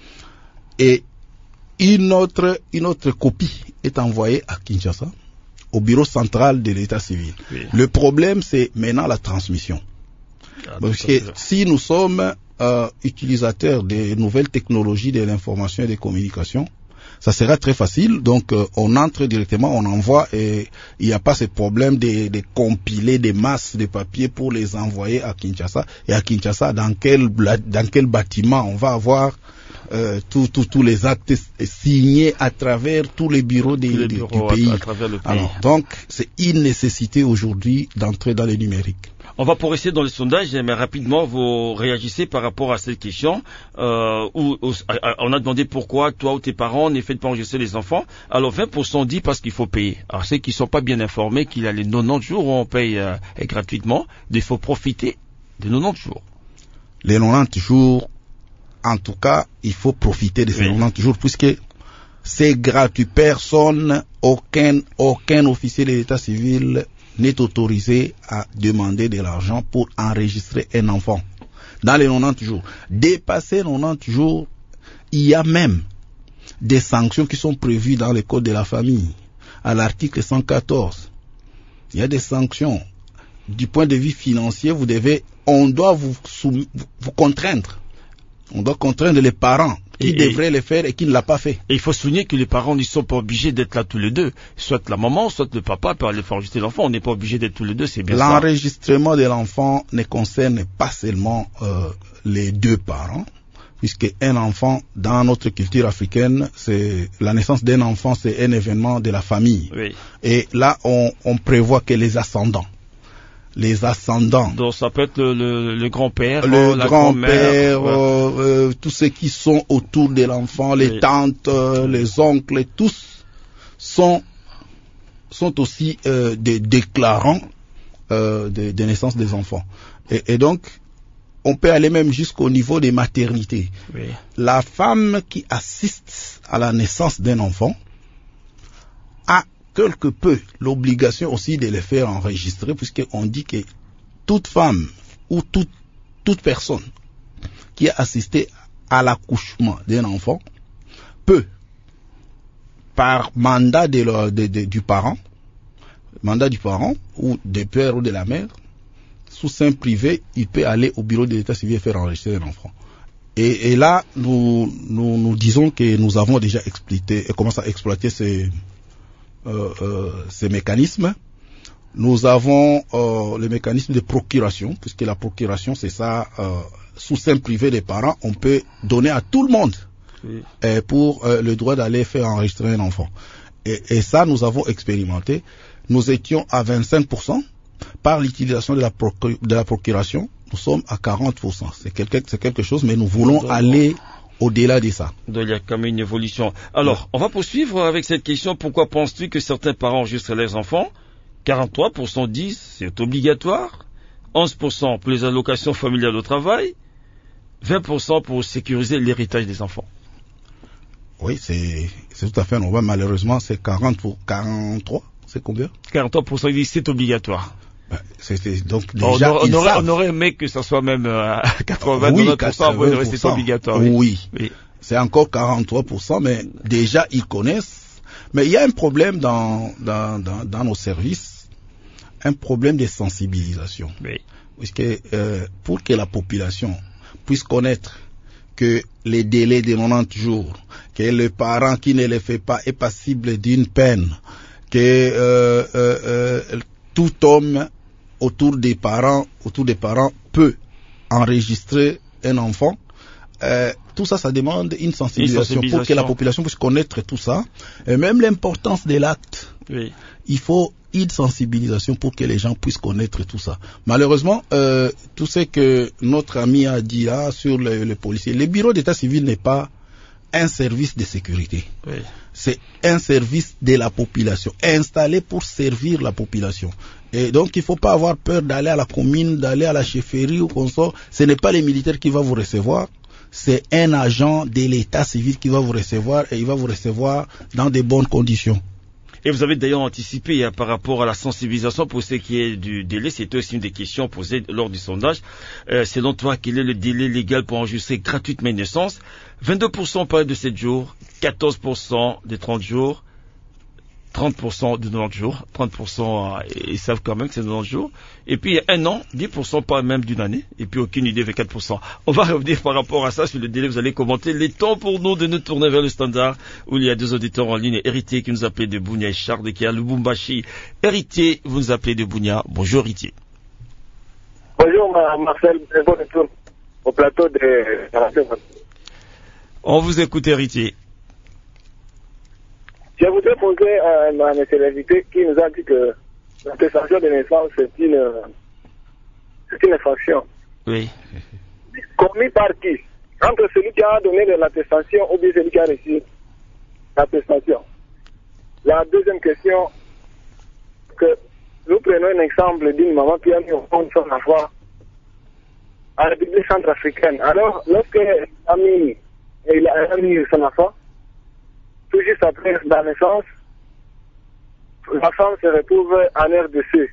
B: Et une autre, une autre copie est envoyée à Kinshasa, au bureau central de l'état civil.
A: Oui.
B: Le problème, c'est maintenant la transmission. Ah, Parce que si nous sommes euh, utilisateurs des nouvelles technologies de l'information et des communications, ça sera très facile. Donc euh, on entre directement, on envoie et il n'y a pas ce problème de, de compiler des masses de papier pour les envoyer à Kinshasa. Et à Kinshasa, dans quel, dans quel bâtiment on va avoir euh, tous tout, tout les actes signés à travers tous les bureaux, des,
A: les
B: du,
A: bureaux
B: du pays.
A: À, à travers le pays.
B: Alors, donc c'est une nécessité aujourd'hui d'entrer dans le numérique.
A: On va progresser dans le sondage, mais rapidement, vous réagissez par rapport à cette question. Euh, où, où, on a demandé pourquoi toi ou tes parents ne faites pas enregistrer les enfants. Alors vingt pour cent dit parce qu'il faut payer. Alors ceux qui ne sont pas bien informés qu'il y a les quatre-vingt-dix jours où on paye euh, gratuitement, il faut profiter des quatre-vingt-dix jours.
B: les quatre-vingt-dix jours, en tout cas, il faut profiter de ces oui. quatre-vingt-dix jours, puisque c'est gratuit. Personne, aucun, aucun officier de l'état civil n'est autorisé à demander de l'argent pour enregistrer un enfant dans les quatre-vingt-dix jours. Dépasser quatre-vingt-dix jours, il y a même des sanctions qui sont prévues dans le code de la famille, à l'article cent quatorze. Il y a des sanctions. Du point de vue financier, vous devez, on doit vous, soum, vous contraindre. On doit contraindre les parents qui et, devraient et, le faire et qui ne l'ont pas fait.
A: Et il faut souligner que les parents ne sont pas obligés d'être là tous les deux. Soit la maman, soit le papa peut aller faire enregistrer l'enfant. On n'est pas obligé d'être tous les deux, c'est bien ça.
B: L'enregistrement de l'enfant ne concerne pas seulement euh, les deux parents, puisque un enfant, dans notre culture africaine, c'est la naissance d'un enfant, c'est un événement de la famille.
A: Oui.
B: Et là, on, on prévoit que les ascendants, les ascendants.
A: Donc ça peut être le, le, le grand-père,
B: le
A: la
B: grand-père,
A: ouais.
B: euh, euh, tous ceux qui sont autour de l'enfant, les oui. tantes, euh, les oncles, tous sont sont aussi euh, des déclarants euh, de, de naissance des enfants. Et, et donc, on peut aller même jusqu'au niveau des maternités.
A: Oui.
B: La femme qui assiste à la naissance d'un enfant a quelque peu l'obligation aussi de les faire enregistrer, puisqu'on dit que toute femme ou toute, toute personne qui a assisté à l'accouchement d'un enfant peut, par mandat de leur, de, de, du parent, mandat du parent ou du père ou de la mère, sous sein privé, il peut aller au bureau de l'état civil et faire enregistrer un enfant. Et, et là, nous, nous, nous disons que nous avons déjà expliqué et commencé à exploiter ces Euh, euh, ces mécanismes. Nous avons euh, les mécanismes de procuration, puisque la procuration, c'est ça, euh, sous sein privé des parents, on peut donner à tout le monde oui. euh, pour euh, le droit d'aller faire enregistrer un enfant. Et, et ça, nous avons expérimenté. Nous étions à vingt-cinq pour cent par l'utilisation de la, procu- de la procuration. Nous sommes à quarante pour cent. C'est quelque, c'est quelque chose, mais nous voulons aller au-delà de ça.
A: Donc, il y a quand même une évolution. Alors, on va poursuivre avec cette question. Pourquoi penses-tu que certains parents enregistrent leurs enfants? quarante-trois pour cent disent c'est obligatoire. onze pour cent pour les allocations familiales au travail. vingt pour cent pour sécuriser l'héritage des enfants.
B: Oui, c'est, c'est tout à fait normal. Malheureusement, c'est quarante pour quarante-trois. C'est combien?
A: quarante-trois pour cent disent c'est obligatoire.
B: C'est, donc déjà,
A: on, on, aurait, on aurait aimé que ça soit même à quatre-vingt-dix pour cent, oui, c'est obligatoire.
B: Oui, oui. oui. C'est encore quarante-trois pour cent, mais déjà ils connaissent. Mais il y a un problème dans, dans, dans, dans nos services, un problème de sensibilisation.
A: Oui.
B: Puisque euh, pour que la population puisse connaître que les délais de quatre-vingt-dix jours, que le parent qui ne le fait pas est passible d'une peine, que euh, euh, euh, tout homme autour des parents, autour des parents peut enregistrer un enfant. Euh, tout ça, ça demande une sensibilisation, une sensibilisation pour que la population puisse connaître tout ça. Et même l'importance de l'acte.
A: Oui.
B: Il faut une sensibilisation pour que les gens puissent connaître tout ça. Malheureusement, euh, tout ce que notre ami a dit là sur le, le policier, le bureau d'état civil n'est pas un service de sécurité.
A: Oui.
B: C'est un service de la population, installé pour servir la population. Et donc, il ne faut pas avoir peur d'aller à la commune, d'aller à la chefferie ou qu'on sort. Ce n'est pas les militaires qui vont vous recevoir. C'est un agent de l'état civil qui va vous recevoir et il va vous recevoir dans de bonnes conditions.
A: Et vous avez d'ailleurs anticipé hein, par rapport à la sensibilisation pour ce qui est du délai. C'était aussi une des questions posées lors du sondage. Euh, selon toi, quel est le délai légal pour enregistrer gratuitement une naissance? vingt-deux pour cent parlent de sept jours, quatorze pour cent de trente jours, trente pour cent de quatre-vingt-dix jours, trente pour cent euh, ils savent quand même que c'est quatre-vingt-dix jours. Et puis un an, dix pour cent parlent même d'une année, et puis aucune idée, vingt-quatre pour cent. On va revenir par rapport à ça sur le délai, vous allez commenter. Les temps pour nous de nous tourner vers le standard, où il y a deux auditeurs en ligne, Héritier qui nous appelait de Bounia et Charles qui a Lubumbashi. Héritier, vous nous appelez de Bounia. Bonjour Héritier.
F: Bonjour Marcel, bon retour au plateau de
A: On vous écoute Héritier.
F: Je voudrais poser à notre invité qui nous a dit que l'attestation de naissance c'est une, c'est une infraction.
A: Oui.
F: Commis par qui? Entre celui qui a donné l'attestation ou bien celui qui a reçu l'attestation. La deuxième question, que nous prenons un exemple d'une maman qui a mis au fond de son enfant en République centrafricaine. Alors, lorsque a mis, il a mis son enfant, tout juste après la naissance, la femme se retrouve en R D C.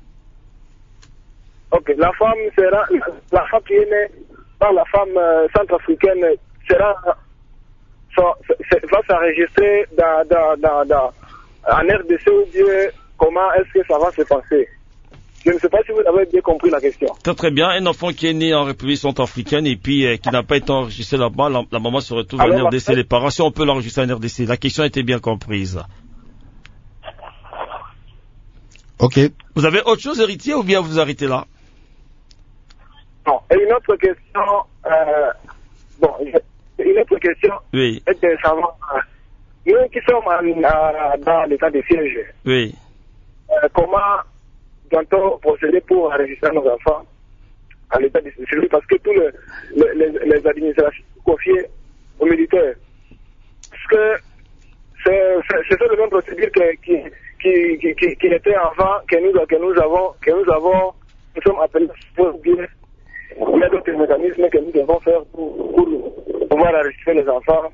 F: Ok, la femme sera, la femme qui est née par la femme euh, centrafricaine sera, va s'enregistrer dans, dans, dans, dans, en R D C ou bien comment est-ce que ça va se passer? Je ne sais pas si vous avez bien compris la question.
A: Très très bien. Un enfant qui est né en République centrafricaine et puis euh, qui n'a pas été enregistré là-bas, la, la maman se retrouve Alors, en R D C. Les parents, si on peut l'enregistrer en R D C. La question a été bien comprise.
B: Ok.
A: Vous avez autre chose, héritier, ou bien vous arrêtez là?
F: Non. Et une autre question, euh, bon, une autre question
A: oui.
F: est de savoir, euh, nous qui sommes en, euh, dans l'état de siège,
A: oui.
F: euh, comment doit-on procéder pour enregistrer nos enfants à l'état de siège? Parce que tous le, le, les, les administrations confiées aux militaires, parce que c'est, c'est, c'est ça le même procédure qui, qui, qui, qui, qui était avant, que nous, que nous avons, que nous avons, nous sommes appelés pour bien. Il y a d'autres mécanismes que nous devons faire pour, pour pouvoir enregistrer les enfants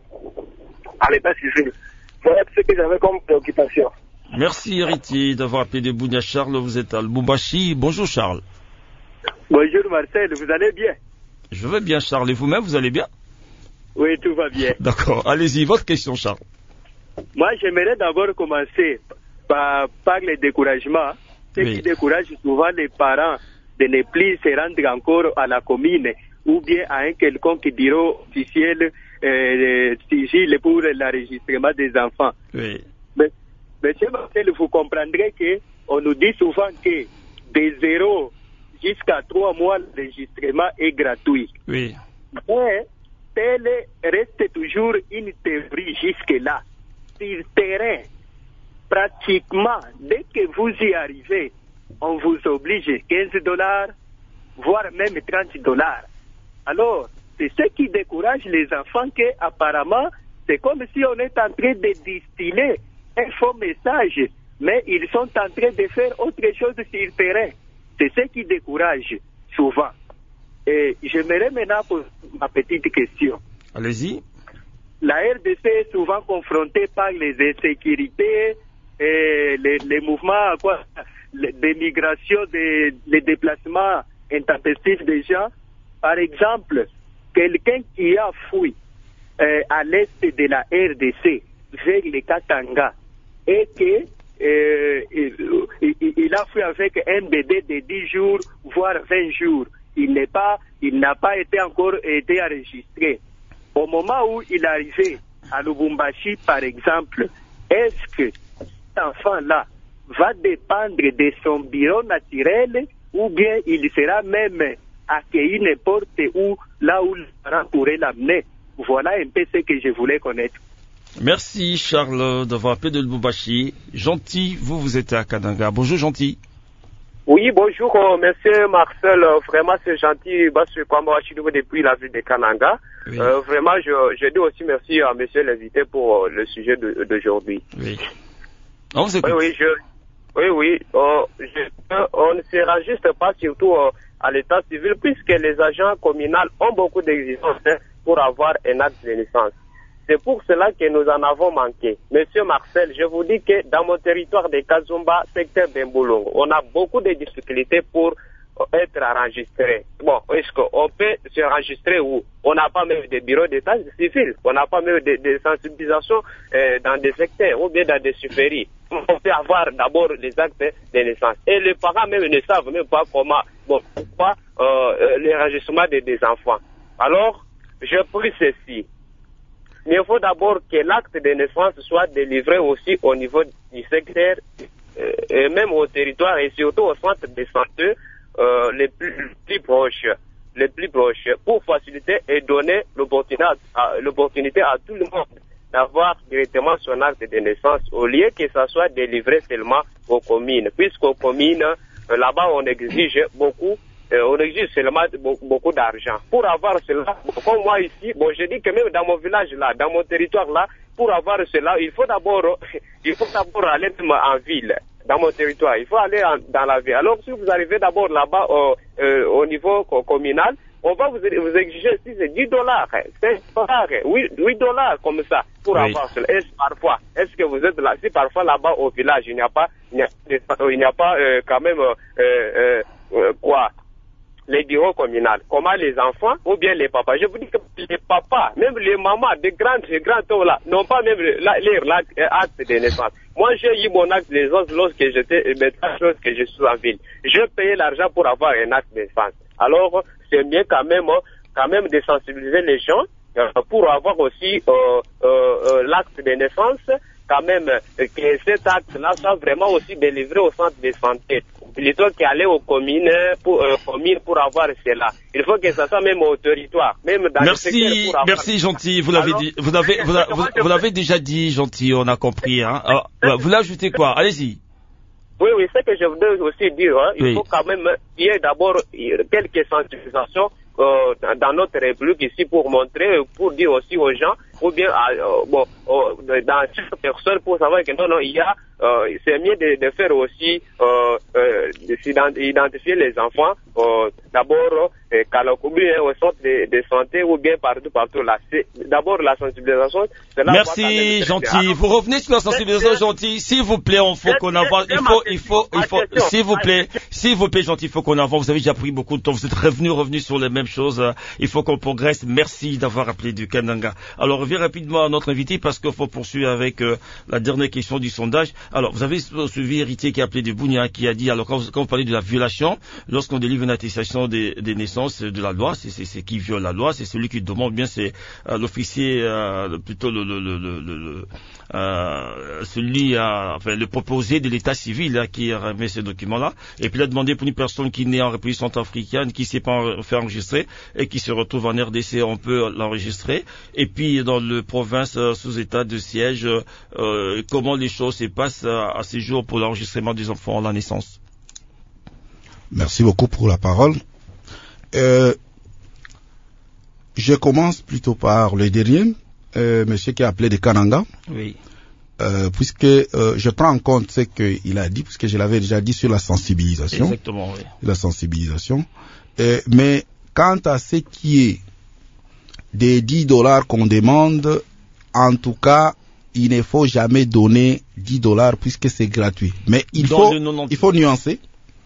F: à l'état civil. Voilà ce que j'avais comme préoccupation.
A: Merci, héritier, d'avoir appelé de Bounia. Charles, vous êtes à Lubumbashi. Bonjour, Charles.
C: Bonjour, Marcel, vous allez bien?
A: Je vais bien, Charles. Et vous-même, vous allez bien?
C: Oui, tout va bien.
A: D'accord. Allez-y, votre question, Charles.
C: Moi, j'aimerais d'abord commencer par, par le découragement. Ce oui. qui décourage souvent les parents de ne plus se rendre encore à la commune ou bien à un quelconque bureau officiel euh, sigil pour l'enregistrement des enfants.
A: Oui.
C: Mais, monsieur Marcel, vous comprendrez que on nous dit souvent que de zéro jusqu'à trois mois, l'enregistrement est gratuit.
A: Oui.
C: Mais tel reste toujours une théorie jusque-là. Sur le terrain, pratiquement, dès que vous y arrivez, on vous oblige quinze dollars, voire même trente dollars. Alors, c'est ce qui décourage les enfants que, apparemment, c'est comme si on est en train de distiller un faux message, mais ils sont en train de faire autre chose sur le terrain. C'est ce qui décourage souvent. Et j'aimerais maintenant poser ma petite question.
A: Allez-y.
C: La R D C est souvent confrontée par les insécurités et les, les mouvements, quoi, des migrations, des, les déplacements intempestifs des gens. Par exemple, quelqu'un qui a fui euh, à l'est de la R D C vers le Katanga et que euh, il, il a fui avec un bébé de dix jours, voire vingt jours. Il n'est pas, il n'a pas été encore été enregistré. Au moment où il est arrivé à Lubumbashi, par exemple, est-ce que cet enfant-là va dépendre de son bureau naturel ou bien il sera même accueilli n'importe où, là où le parent pourrait l'amener? Voilà un peu ce que je voulais connaître.
A: Merci Charles d'avoir appelé de Lubumbashi. Gentil, vous, vous êtes à Kananga. Bonjour Gentil.
G: Oui, bonjour, euh, monsieur Marcel. Euh, vraiment, c'est gentil. Basse Kwamawachidou depuis la ville de Kananga. Oui. Euh, vraiment, je, je dis aussi merci à monsieur l'invité pour euh, le sujet de, d'aujourd'hui.
A: Oui. On vous écoute.
G: Oui, oui, je, oui, oui. Euh, je, on ne se rajuste pas surtout euh, à l'état civil puisque les agents communaux ont beaucoup d'exigences hein, pour avoir un acte de naissance. C'est pour cela que nous en avons manqué. Monsieur Marcel, je vous dis que dans mon territoire de Kazumba, secteur d'Emboulongo, on a beaucoup de difficultés pour être enregistré. Bon, est-ce qu'on peut se enregistrer où? On n'a pas même de bureaux d'état civil, on n'a pas même de, de sensibilisation euh, dans des secteurs ou bien dans des supérieurs. On peut avoir d'abord les actes de naissance. Et les parents même ne savent même pas comment, bon, pourquoi euh, l'enregistrement des, des enfants. Alors, je prie ceci. Mais il faut d'abord que l'acte de naissance soit délivré aussi au niveau du secteur euh, et même au territoire et surtout au centre de santé euh, les, plus, les plus proches, les plus proches, pour faciliter et donner l'opportunité à, l'opportunité à tout le monde d'avoir directement son acte de naissance au lieu que ça soit délivré seulement aux communes, puisqu'aux communes euh, là-bas on exige beaucoup. Euh, on exige seulement beaucoup d'argent. Pour avoir cela, comme moi ici, bon, je dis que même dans mon village là, dans mon territoire là, pour avoir cela, il faut d'abord, il faut d'abord aller même en ville, dans mon territoire. Il faut aller en, dans la ville. Alors si vous arrivez d'abord là-bas au, euh, au niveau communal, on va vous, vous exiger si c'est dix dollars, cinq dollars, huit dollars comme ça pour oui. avoir cela. Est-ce parfois, est-ce que vous êtes là, si parfois là-bas au village, il n'y a pas, il n'y a, il n'y a pas euh, quand même euh, euh, euh, quoi, les bureaux communaux, comment les enfants ou bien les papas, je vous dis que les papas, même les mamans, des grands, des grands taux là, n'ont pas même leur acte de naissance. Moi, j'ai eu mon acte de naissance lorsque j'étais, maintenant, lorsque je suis en ville. Je payais l'argent pour avoir un acte de naissance. Alors, c'est mieux quand même, quand même de sensibiliser les gens euh, pour avoir aussi euh, euh, euh, l'acte de naissance, quand même, euh, que cet acte-là soit vraiment aussi délivré au centre de santé. Plutôt qu'aller aux communes pour, euh, communes pour avoir cela. Il faut que ça soit même au territoire, même dans
A: merci,
G: le secteur pour avoir...
A: Merci, Gentil. Vous l'avez dit, vous l'avez, vous, vous, vous l'avez déjà dit, Gentil. On a compris. Hein. Alors, vous l'ajoutez quoi? Allez-y.
G: Oui, oui, c'est que je voudrais aussi dire. Hein, il oui. faut quand même qu'il y ait d'abord quelques sensibilisations euh, dans notre République ici pour montrer, pour dire aussi aux gens, ou bien euh, bon, euh, dans chaque personne pour savoir que non, non, il y a, euh, c'est mieux de, de faire aussi, euh, euh, d'identifier les enfants, euh, d'abord, euh, au centre de, de santé ou bien partout, partout là. C'est d'abord la sensibilisation. Là,
A: merci, Gentil. Vous revenez sur la sensibilisation, Gentil. S'il vous plaît, on faut qu'on avance. Il faut, il faut, il faut, s'il vous plaît, s'il vous plaît, Gentil, il faut qu'on avance. Vous avez déjà pris beaucoup de temps. Vous êtes revenu, revenu sur les mêmes choses. Il faut qu'on progresse. Merci d'avoir appelé du Kananga. Alors, reviens rapidement à notre invité parce qu'il faut poursuivre avec euh, la dernière question du sondage. Alors, vous avez suivi Héritier qui a appelé de Bounia, qui a dit, alors quand vous, quand vous parlez de la violation, lorsqu'on délivre une attestation des, des naissances de la loi, c'est, c'est, c'est qui viole la loi, c'est celui qui demande, bien c'est euh, l'officier, euh, plutôt le, le, le, le, le euh, celui, euh, enfin le proposé de l'état civil là, qui remet ces documents-là, et puis il a demandé pour une personne qui est née en République centrafricaine, qui ne s'est pas fait enregistrer et qui se retrouve en R D C, on peut l'enregistrer. Et puis dans le province euh, sous état de siège, euh, comment les choses se passent à, à ces jours pour l'enregistrement des enfants à la naissance.
B: Merci beaucoup pour la parole. Euh, je commence plutôt par le dernier, euh, monsieur qui a appelé de Kananga.
A: Oui.
B: Euh, puisque euh, je prends en compte ce qu'il a dit, puisque je l'avais déjà dit sur la sensibilisation.
A: Exactement, oui.
B: La sensibilisation. Euh, mais quant à ce qui est des dix dollars qu'on demande, en tout cas, il ne faut jamais donner dix dollars puisque c'est gratuit. Mais il faut, il faut nuancer.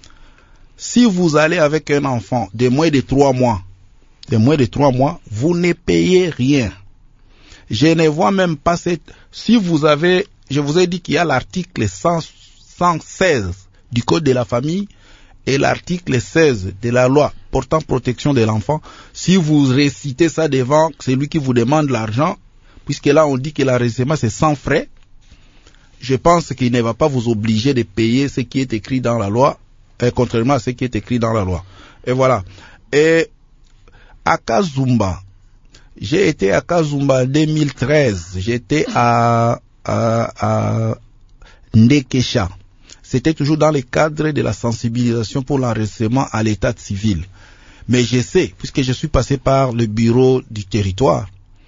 B: Si vous allez avec un enfant de moins de trois mois, de moins de trois mois, vous ne payez rien. Je ne vois même pas cette... Si vous avez... Je vous ai dit qu'il y a l'article cent seize du Code de la famille et l'article seize de la loi portant protection de l'enfant. Si vous récitez ça devant celui qui vous demande l'argent, puisque là on dit que l'enregistrement c'est sans frais, je pense qu'il ne va pas vous obliger de payer ce qui est écrit dans la loi, euh, contrairement à ce qui est écrit dans la loi. Et voilà. Et à Kazumba, j'ai été à Kazumba en deux mille treize, j'étais à, à, à Ndekesha. C'était toujours dans le cadre de la sensibilisation pour l'enregistrement à l'état civil. Mais je sais, puisque je suis passé par le bureau du territoire,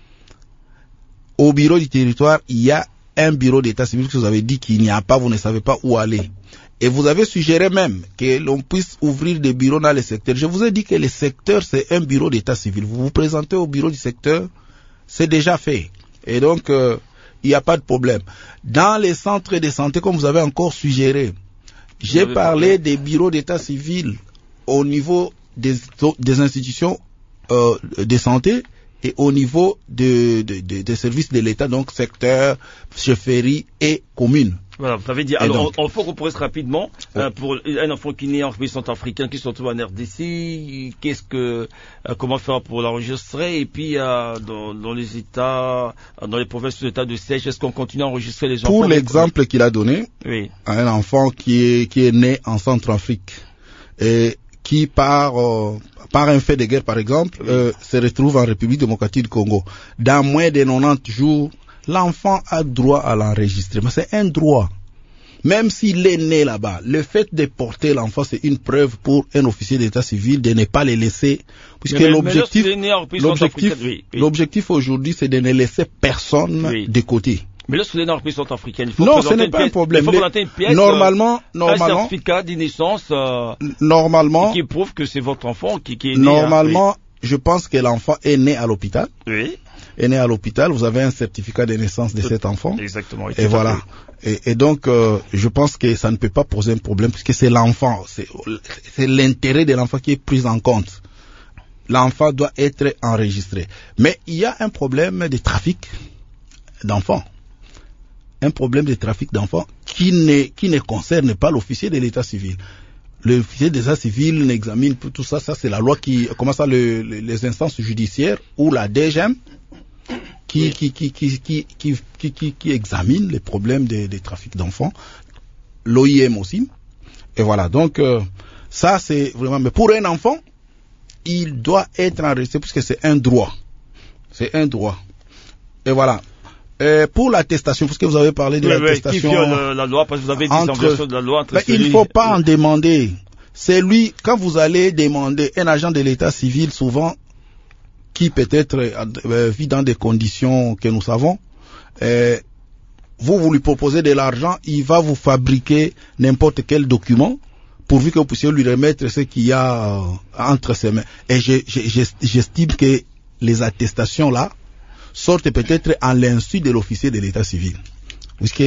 B: au bureau du territoire, il y a un bureau d'état civil que vous avez dit qu'il n'y a pas, vous ne savez pas où aller. Et vous avez suggéré même que l'on puisse ouvrir des bureaux dans les secteurs. Je vous ai dit que le secteur, c'est un bureau d'état civil. Vous vous présentez au bureau du secteur, c'est déjà fait. Et donc, euh, il n'y a pas de problème. Dans les centres de santé, comme vous avez encore suggéré, j'ai parlé des bureaux d'état civil au niveau des, des institutions euh, de santé et au niveau de, de, de, des services de l'État, donc secteur, chefferie et commune.
A: Voilà, vous avez dit. Alors, on, on faut qu'on progresse rapidement. Oui. Euh, pour un enfant qui naît en République centrafricaine, qui se retrouve en R D C, qu'est-ce que, euh, comment faire pour l'enregistrer? Et puis, euh, dans, dans les États, dans les provinces sous état de siège, est-ce qu'on continue à enregistrer les enfants?
B: Pour l'exemple qu'il a donné,
A: oui.
B: Un enfant qui est qui est né en Centrafrique et qui par euh, par un fait de guerre, par exemple, oui. euh, se retrouve en République démocratique du Congo. Dans moins de quatre-vingt-dix jours, l'enfant a droit à l'enregistrement. C'est un droit. Même s'il est né là-bas, le fait de porter l'enfant, c'est une preuve pour un officier d'état civil de ne pas le laisser. Puisque mais l'objectif, mais l'objectif, oui, oui. l'objectif aujourd'hui, c'est de ne laisser personne oui. de côté.
A: Mais lorsque vous êtes en République centrafricaine, il faut
B: non, ce n'est pas pièce, un problème.
A: Il faut présenter une pièce,
B: normalement,
A: euh,
B: normalement,
A: un certificat de naissance, euh,
B: normalement,
A: qui prouve que c'est votre enfant qui, qui est né.
B: Normalement,
A: hein, oui.
B: je pense que l'enfant est né à l'hôpital.
A: Oui.
B: Est né à l'hôpital, vous avez un certificat de naissance de cet enfant.
A: Exactement.
B: Et voilà. Et, et donc, euh, je pense que ça ne peut pas poser un problème puisque c'est l'enfant, c'est, c'est l'intérêt de l'enfant qui est pris en compte. L'enfant doit être enregistré. Mais il y a un problème de trafic d'enfants. Un problème de trafic d'enfants qui ne, qui ne concerne pas l'officier de l'état civil. L'officier de l'état civil n'examine plus tout ça. Ça, c'est la loi qui, comment ça, le, le, les instances judiciaires ou la D G M qui, qui, qui, qui, qui, qui, qui, qui, qui examine les problèmes de, de trafic d'enfants. L'O I M aussi. Et voilà. Donc, euh, ça, c'est vraiment, mais pour un enfant, il doit être enregistré puisque c'est un droit. C'est un droit. Et voilà. Euh, pour l'attestation, parce que vous avez parlé de oui, l'attestation.
A: Oui, qui viole la loi, parce que vous avez dit en version de la loi.
B: Ben, il ne faut pas en demander. C'est lui, quand vous allez demander un agent de l'état civil, souvent, qui peut-être euh, vit dans des conditions que nous savons, euh, vous, vous lui proposez de l'argent, il va vous fabriquer n'importe quel document, pourvu que vous puissiez lui remettre ce qu'il y a euh, entre ses mains. Et je, je, j'estime que les attestations là sortent peut-être à l'insu de l'officier de l'état civil. Puisque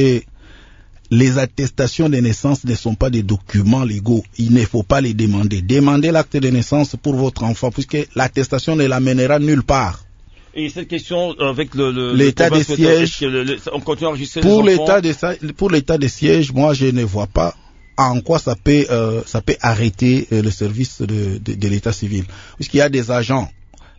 B: les attestations de naissance ne sont pas des documents légaux. Il ne faut pas les demander. Demandez l'acte de naissance pour votre enfant, puisque l'attestation ne l'amènera nulle part.
A: Et cette question avec le, le
B: l'état de siège,
A: le, le, on continue à enregistrer
B: pour
A: les
B: l'état de pour l'état de siège, moi je ne vois pas en quoi ça peut euh, ça peut arrêter euh, le service de, de, de l'état civil, puisqu'il y a des agents.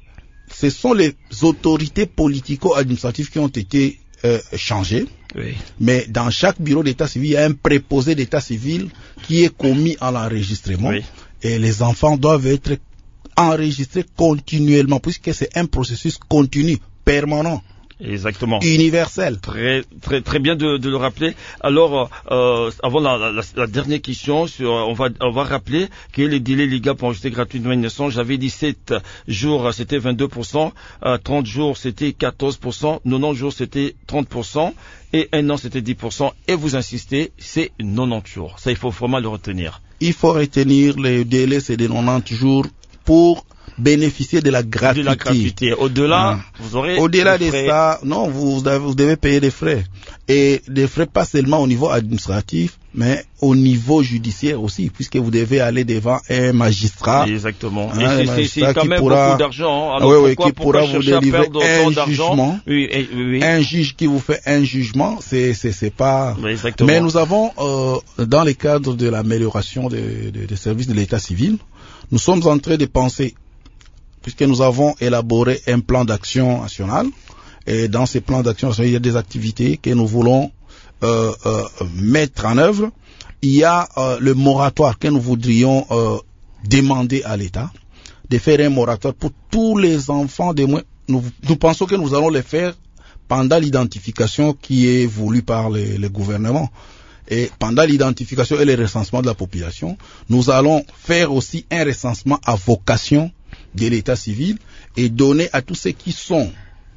B: Ce sont les autorités politico-administratives qui ont été euh, changées.
A: Oui.
B: Mais dans chaque bureau d'état civil, il y a un préposé d'état civil qui est commis à l'enregistrement.
A: Oui.
B: Et les enfants doivent être enregistrés continuellement, puisque c'est un processus continu, permanent.
A: Exactement.
B: Universel.
A: Très, très, très bien de, de le rappeler. Alors, euh, avant la, la, la dernière question, sur, on va, on va rappeler que les délais légaux pour enregistrer gratuitement une naissance, j'avais dit sept jours, c'était vingt-deux pour cent, euh, trente jours, c'était quatorze pour cent, quatre-vingt-dix jours, c'était trente pour cent, et un an, c'était dix pour cent, et vous insistez, c'est quatre-vingt-dix jours. Ça, il faut vraiment le retenir.
B: Il faut retenir le délai, c'est de quatre-vingt-dix jours pour bénéficier de la gratuité.
A: De la gratuité. Au-delà, ah. vous aurez
B: Au-delà de ça, non, vous, vous devez payer des frais. Et des frais pas seulement au niveau administratif, mais au niveau judiciaire aussi, puisque vous devez aller devant un magistrat.
A: Exactement.
B: Hein,
A: et c'est, c'est quand même
B: pourra,
A: beaucoup d'argent. Alors
B: oui, oui,
A: pourquoi,
B: qui pourra vous délivrer un jugement.
A: Oui, oui, oui.
B: Un juge qui vous fait un jugement, c'est, c'est, c'est pas.
A: Exactement.
B: Mais nous avons, euh, dans le cadre de l'amélioration des de, de services de l'état civil, nous sommes en train de penser, puisque nous avons élaboré un plan d'action national, et dans ces plans d'action, il y a des activités que nous voulons euh, euh, mettre en œuvre. Il y a euh, le moratoire que nous voudrions euh, demander à l'État, de faire un moratoire pour tous les enfants des moins. Nous, nous pensons que nous allons le faire pendant l'identification qui est voulue par le, le gouvernement. Et pendant l'identification et le recensement de la population, nous allons faire aussi un recensement à vocation de l'état civil et donner à tous ceux qui sont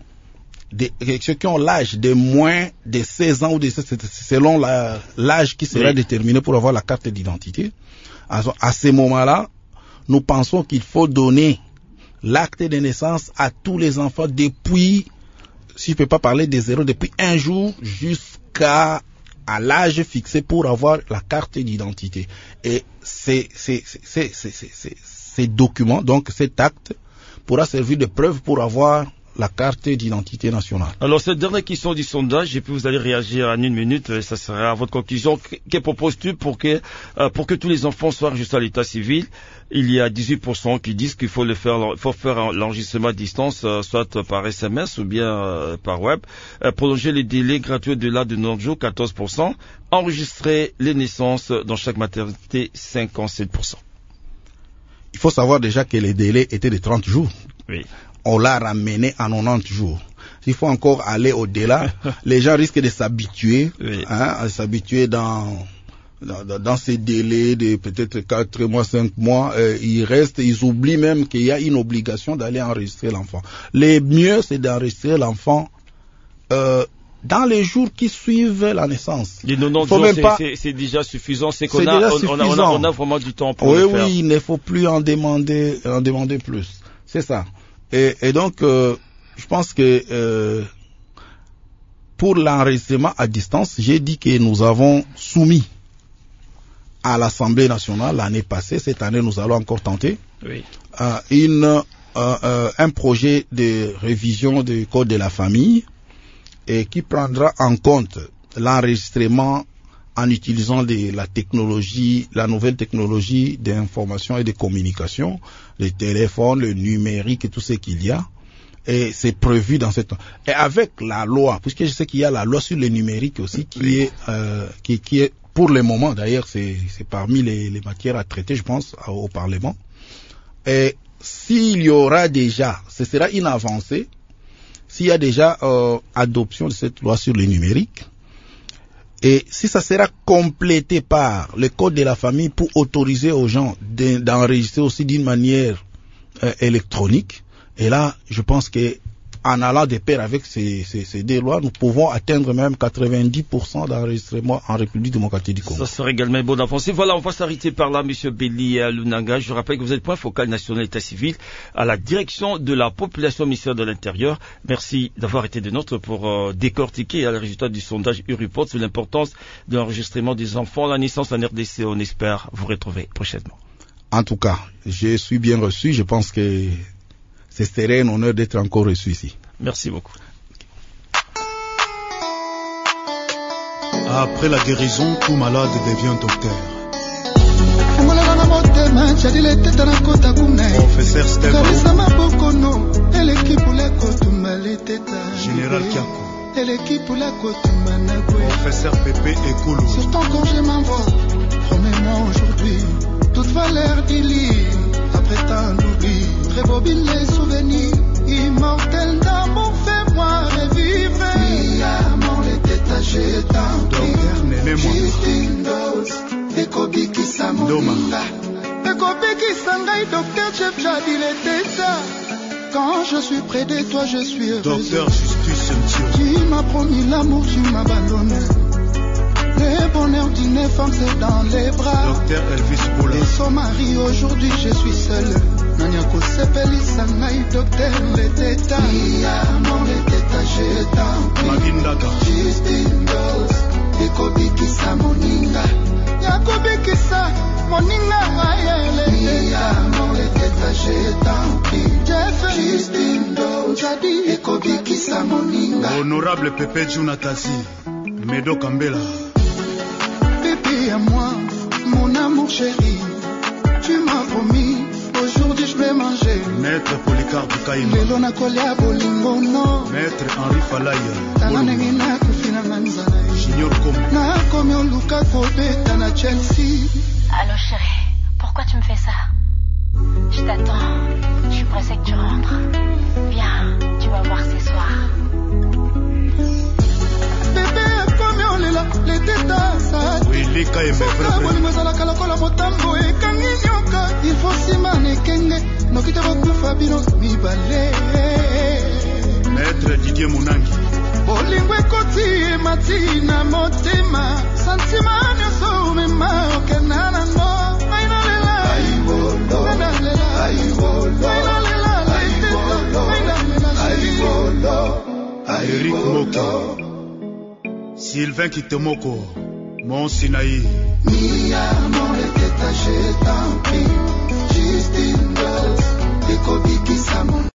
B: des, ceux qui ont l'âge de moins de seize ans ou de selon la, l'âge qui sera oui. déterminé pour avoir la carte d'identité. À, à ce moment-là, nous pensons qu'il faut donner l'acte de naissance à tous les enfants depuis, si je peux pas parler des zéros, depuis un jour jusqu'à à l'âge fixé pour avoir la carte d'identité. Et c'est, c'est, c'est, c'est, c'est, c'est, c'est ces documents, donc cet acte, pourra servir de preuve pour avoir la carte d'identité nationale.
A: Alors, cette dernière question du sondage, et puis vous allez réagir en une minute, ça sera à votre conclusion. Que proposes-tu pour que, euh, pour que tous les enfants soient enregistrés à l'état civil? Il y a dix-huit pour cent qui disent qu'il faut le faire, il faut faire l'enregistrement à distance, euh, soit par S M S ou bien euh, par web. Euh, prolonger les délais gratuits au-delà de quatre-vingt-dix jours, quatorze pour cent. Enregistrer les naissances dans chaque maternité, cinquante-sept pour cent.
B: Il faut savoir déjà que les délais étaient de trente jours.
A: Oui.
B: On l'a ramené à quatre-vingt-dix jours. S'il faut encore aller au-delà, les gens risquent de s'habituer,
A: oui.
B: hein, à s'habituer dans, dans, dans ces délais de peut-être quatre mois, cinq mois. Euh, ils restent, ils oublient même qu'il y a une obligation d'aller enregistrer l'enfant. Le mieux, c'est d'enregistrer l'enfant euh, dans les jours qui suivent la naissance.
A: Les quatre-vingt-dix jours, c'est, pas... c'est, c'est déjà suffisant. C'est qu'on
B: c'est
A: a,
B: déjà
A: on,
B: suffisant.
A: On, a, on a vraiment du temps pour
B: oui,
A: le faire.
B: Oui, oui, il ne faut plus en demander, en demander plus. C'est ça. Et, et donc, euh, je pense que euh, pour l'enregistrement à distance, j'ai dit que nous avons soumis à l'Assemblée nationale l'année passée, cette année nous allons encore tenter, oui. euh, une, euh, euh, un projet de révision du Code de la famille et qui prendra en compte l'enregistrement en utilisant de la technologie, la nouvelle technologie d'information et de communication, les téléphones, le numérique et tout ce qu'il y a. Et c'est prévu dans cette... Et avec la loi, puisque je sais qu'il y a la loi sur le numérique aussi, qui oui. est, euh, qui, qui est, pour le moment, d'ailleurs, c'est, c'est parmi les, les matières à traiter, je pense, au Parlement. Et s'il y aura déjà, ce sera une avancée, s'il y a déjà euh, adoption de cette loi sur le numérique, et si ça sera complété par le code de la famille pour autoriser aux gens d'enregistrer aussi d'une manière euh, électronique, et là, je pense que en allant de pair avec ces, ces, ces deux lois, nous pouvons atteindre même quatre-vingt-dix pour cent d'enregistrement en République démocratique du Congo.
A: Ça serait également une bonne avancée. Voilà, on va s'arrêter par là, Monsieur Belly Lunanga. Je rappelle que vous êtes point focal national état civil à la direction de la population ministère de l'Intérieur. Merci d'avoir été de nôtre pour euh, décortiquer le résultat du sondage Uriport sur l'importance de l'enregistrement des enfants à la naissance en R D C. On espère vous retrouver prochainement.
B: En tout cas, je suis bien reçu. Je pense que ce serait un honneur d'être encore reçu ici.
A: Merci beaucoup.
H: Après la guérison, tout malade devient docteur. Professeur Stephen. Général Kiako. Professeur Pépé Ekoulou.
I: Sur ton congé m'envoie, promets-moi aujourd'hui toute valeur d'Ili. Après tant d'oubli, rebobine les souvenirs immortels d'amour, fais-moi revivre. Mia, mon les étagers d'un Justine Dose, Ekobi qui s'amoninga, Ekobi qui s'engaille, docteur Chef Jadi les tétas. Quand je suis près de toi, je suis heureux.
H: Docteur Justus Mtio.
I: Tu m'as promis l'amour, tu m'as ballonné. Le bonheur d'une femme, c'est dans les bras.
H: Docteur Elvis Boula.
I: Et son mari, aujourd'hui, je suis seul. Nanyako sepeli sangai, docteur Leteta. Mia, mon Leteta, j'ai tant.
H: Magindaka.
I: Justine Dose, Ekobi Kisa Moninga. Yakobi Kisa Moninga, Ayele. Mia, mon Leteta, j'ai tant. Jeff, Justine Dose, Jadi, Ekobi Kisa Moninga.
H: Honorable Pepe Junatazi, Medo Kambela.
I: Bébé à moi, mon amour chéri, tu m'as promis, aujourd'hui je vais manger.
H: Maître Polycarpe Kaima.
I: Lelo kolia bolingo no.
H: Maître Henri Falaya.
I: Tananengi na kufina manzana.
H: Junior Kom.
I: Na komi oluka kobeta na Chelsea.
J: Allô chérie, pourquoi tu me fais ça? Je t'attends, je suis pressée que tu rentres. Viens, tu vas voir ce soir.
I: Les tétas, ça.
H: Oui, les cas et mes frères.
I: Il faut s'y manekenge. No kita beaucoup Fabino mi balé.
H: Maître Didier Mounangi.
I: Bolingwe koti matina motema. Santima nyoso me ma okenana no. Aina lela. Aibolo. Aibolo. Aina lela. Aibolo. Aibolo.
H: Eric Moko. Sylvain Kitemoko, mon Sinaï.
I: Mia, mon étage, tant pis. Justine Dose, Ekobi Kisa.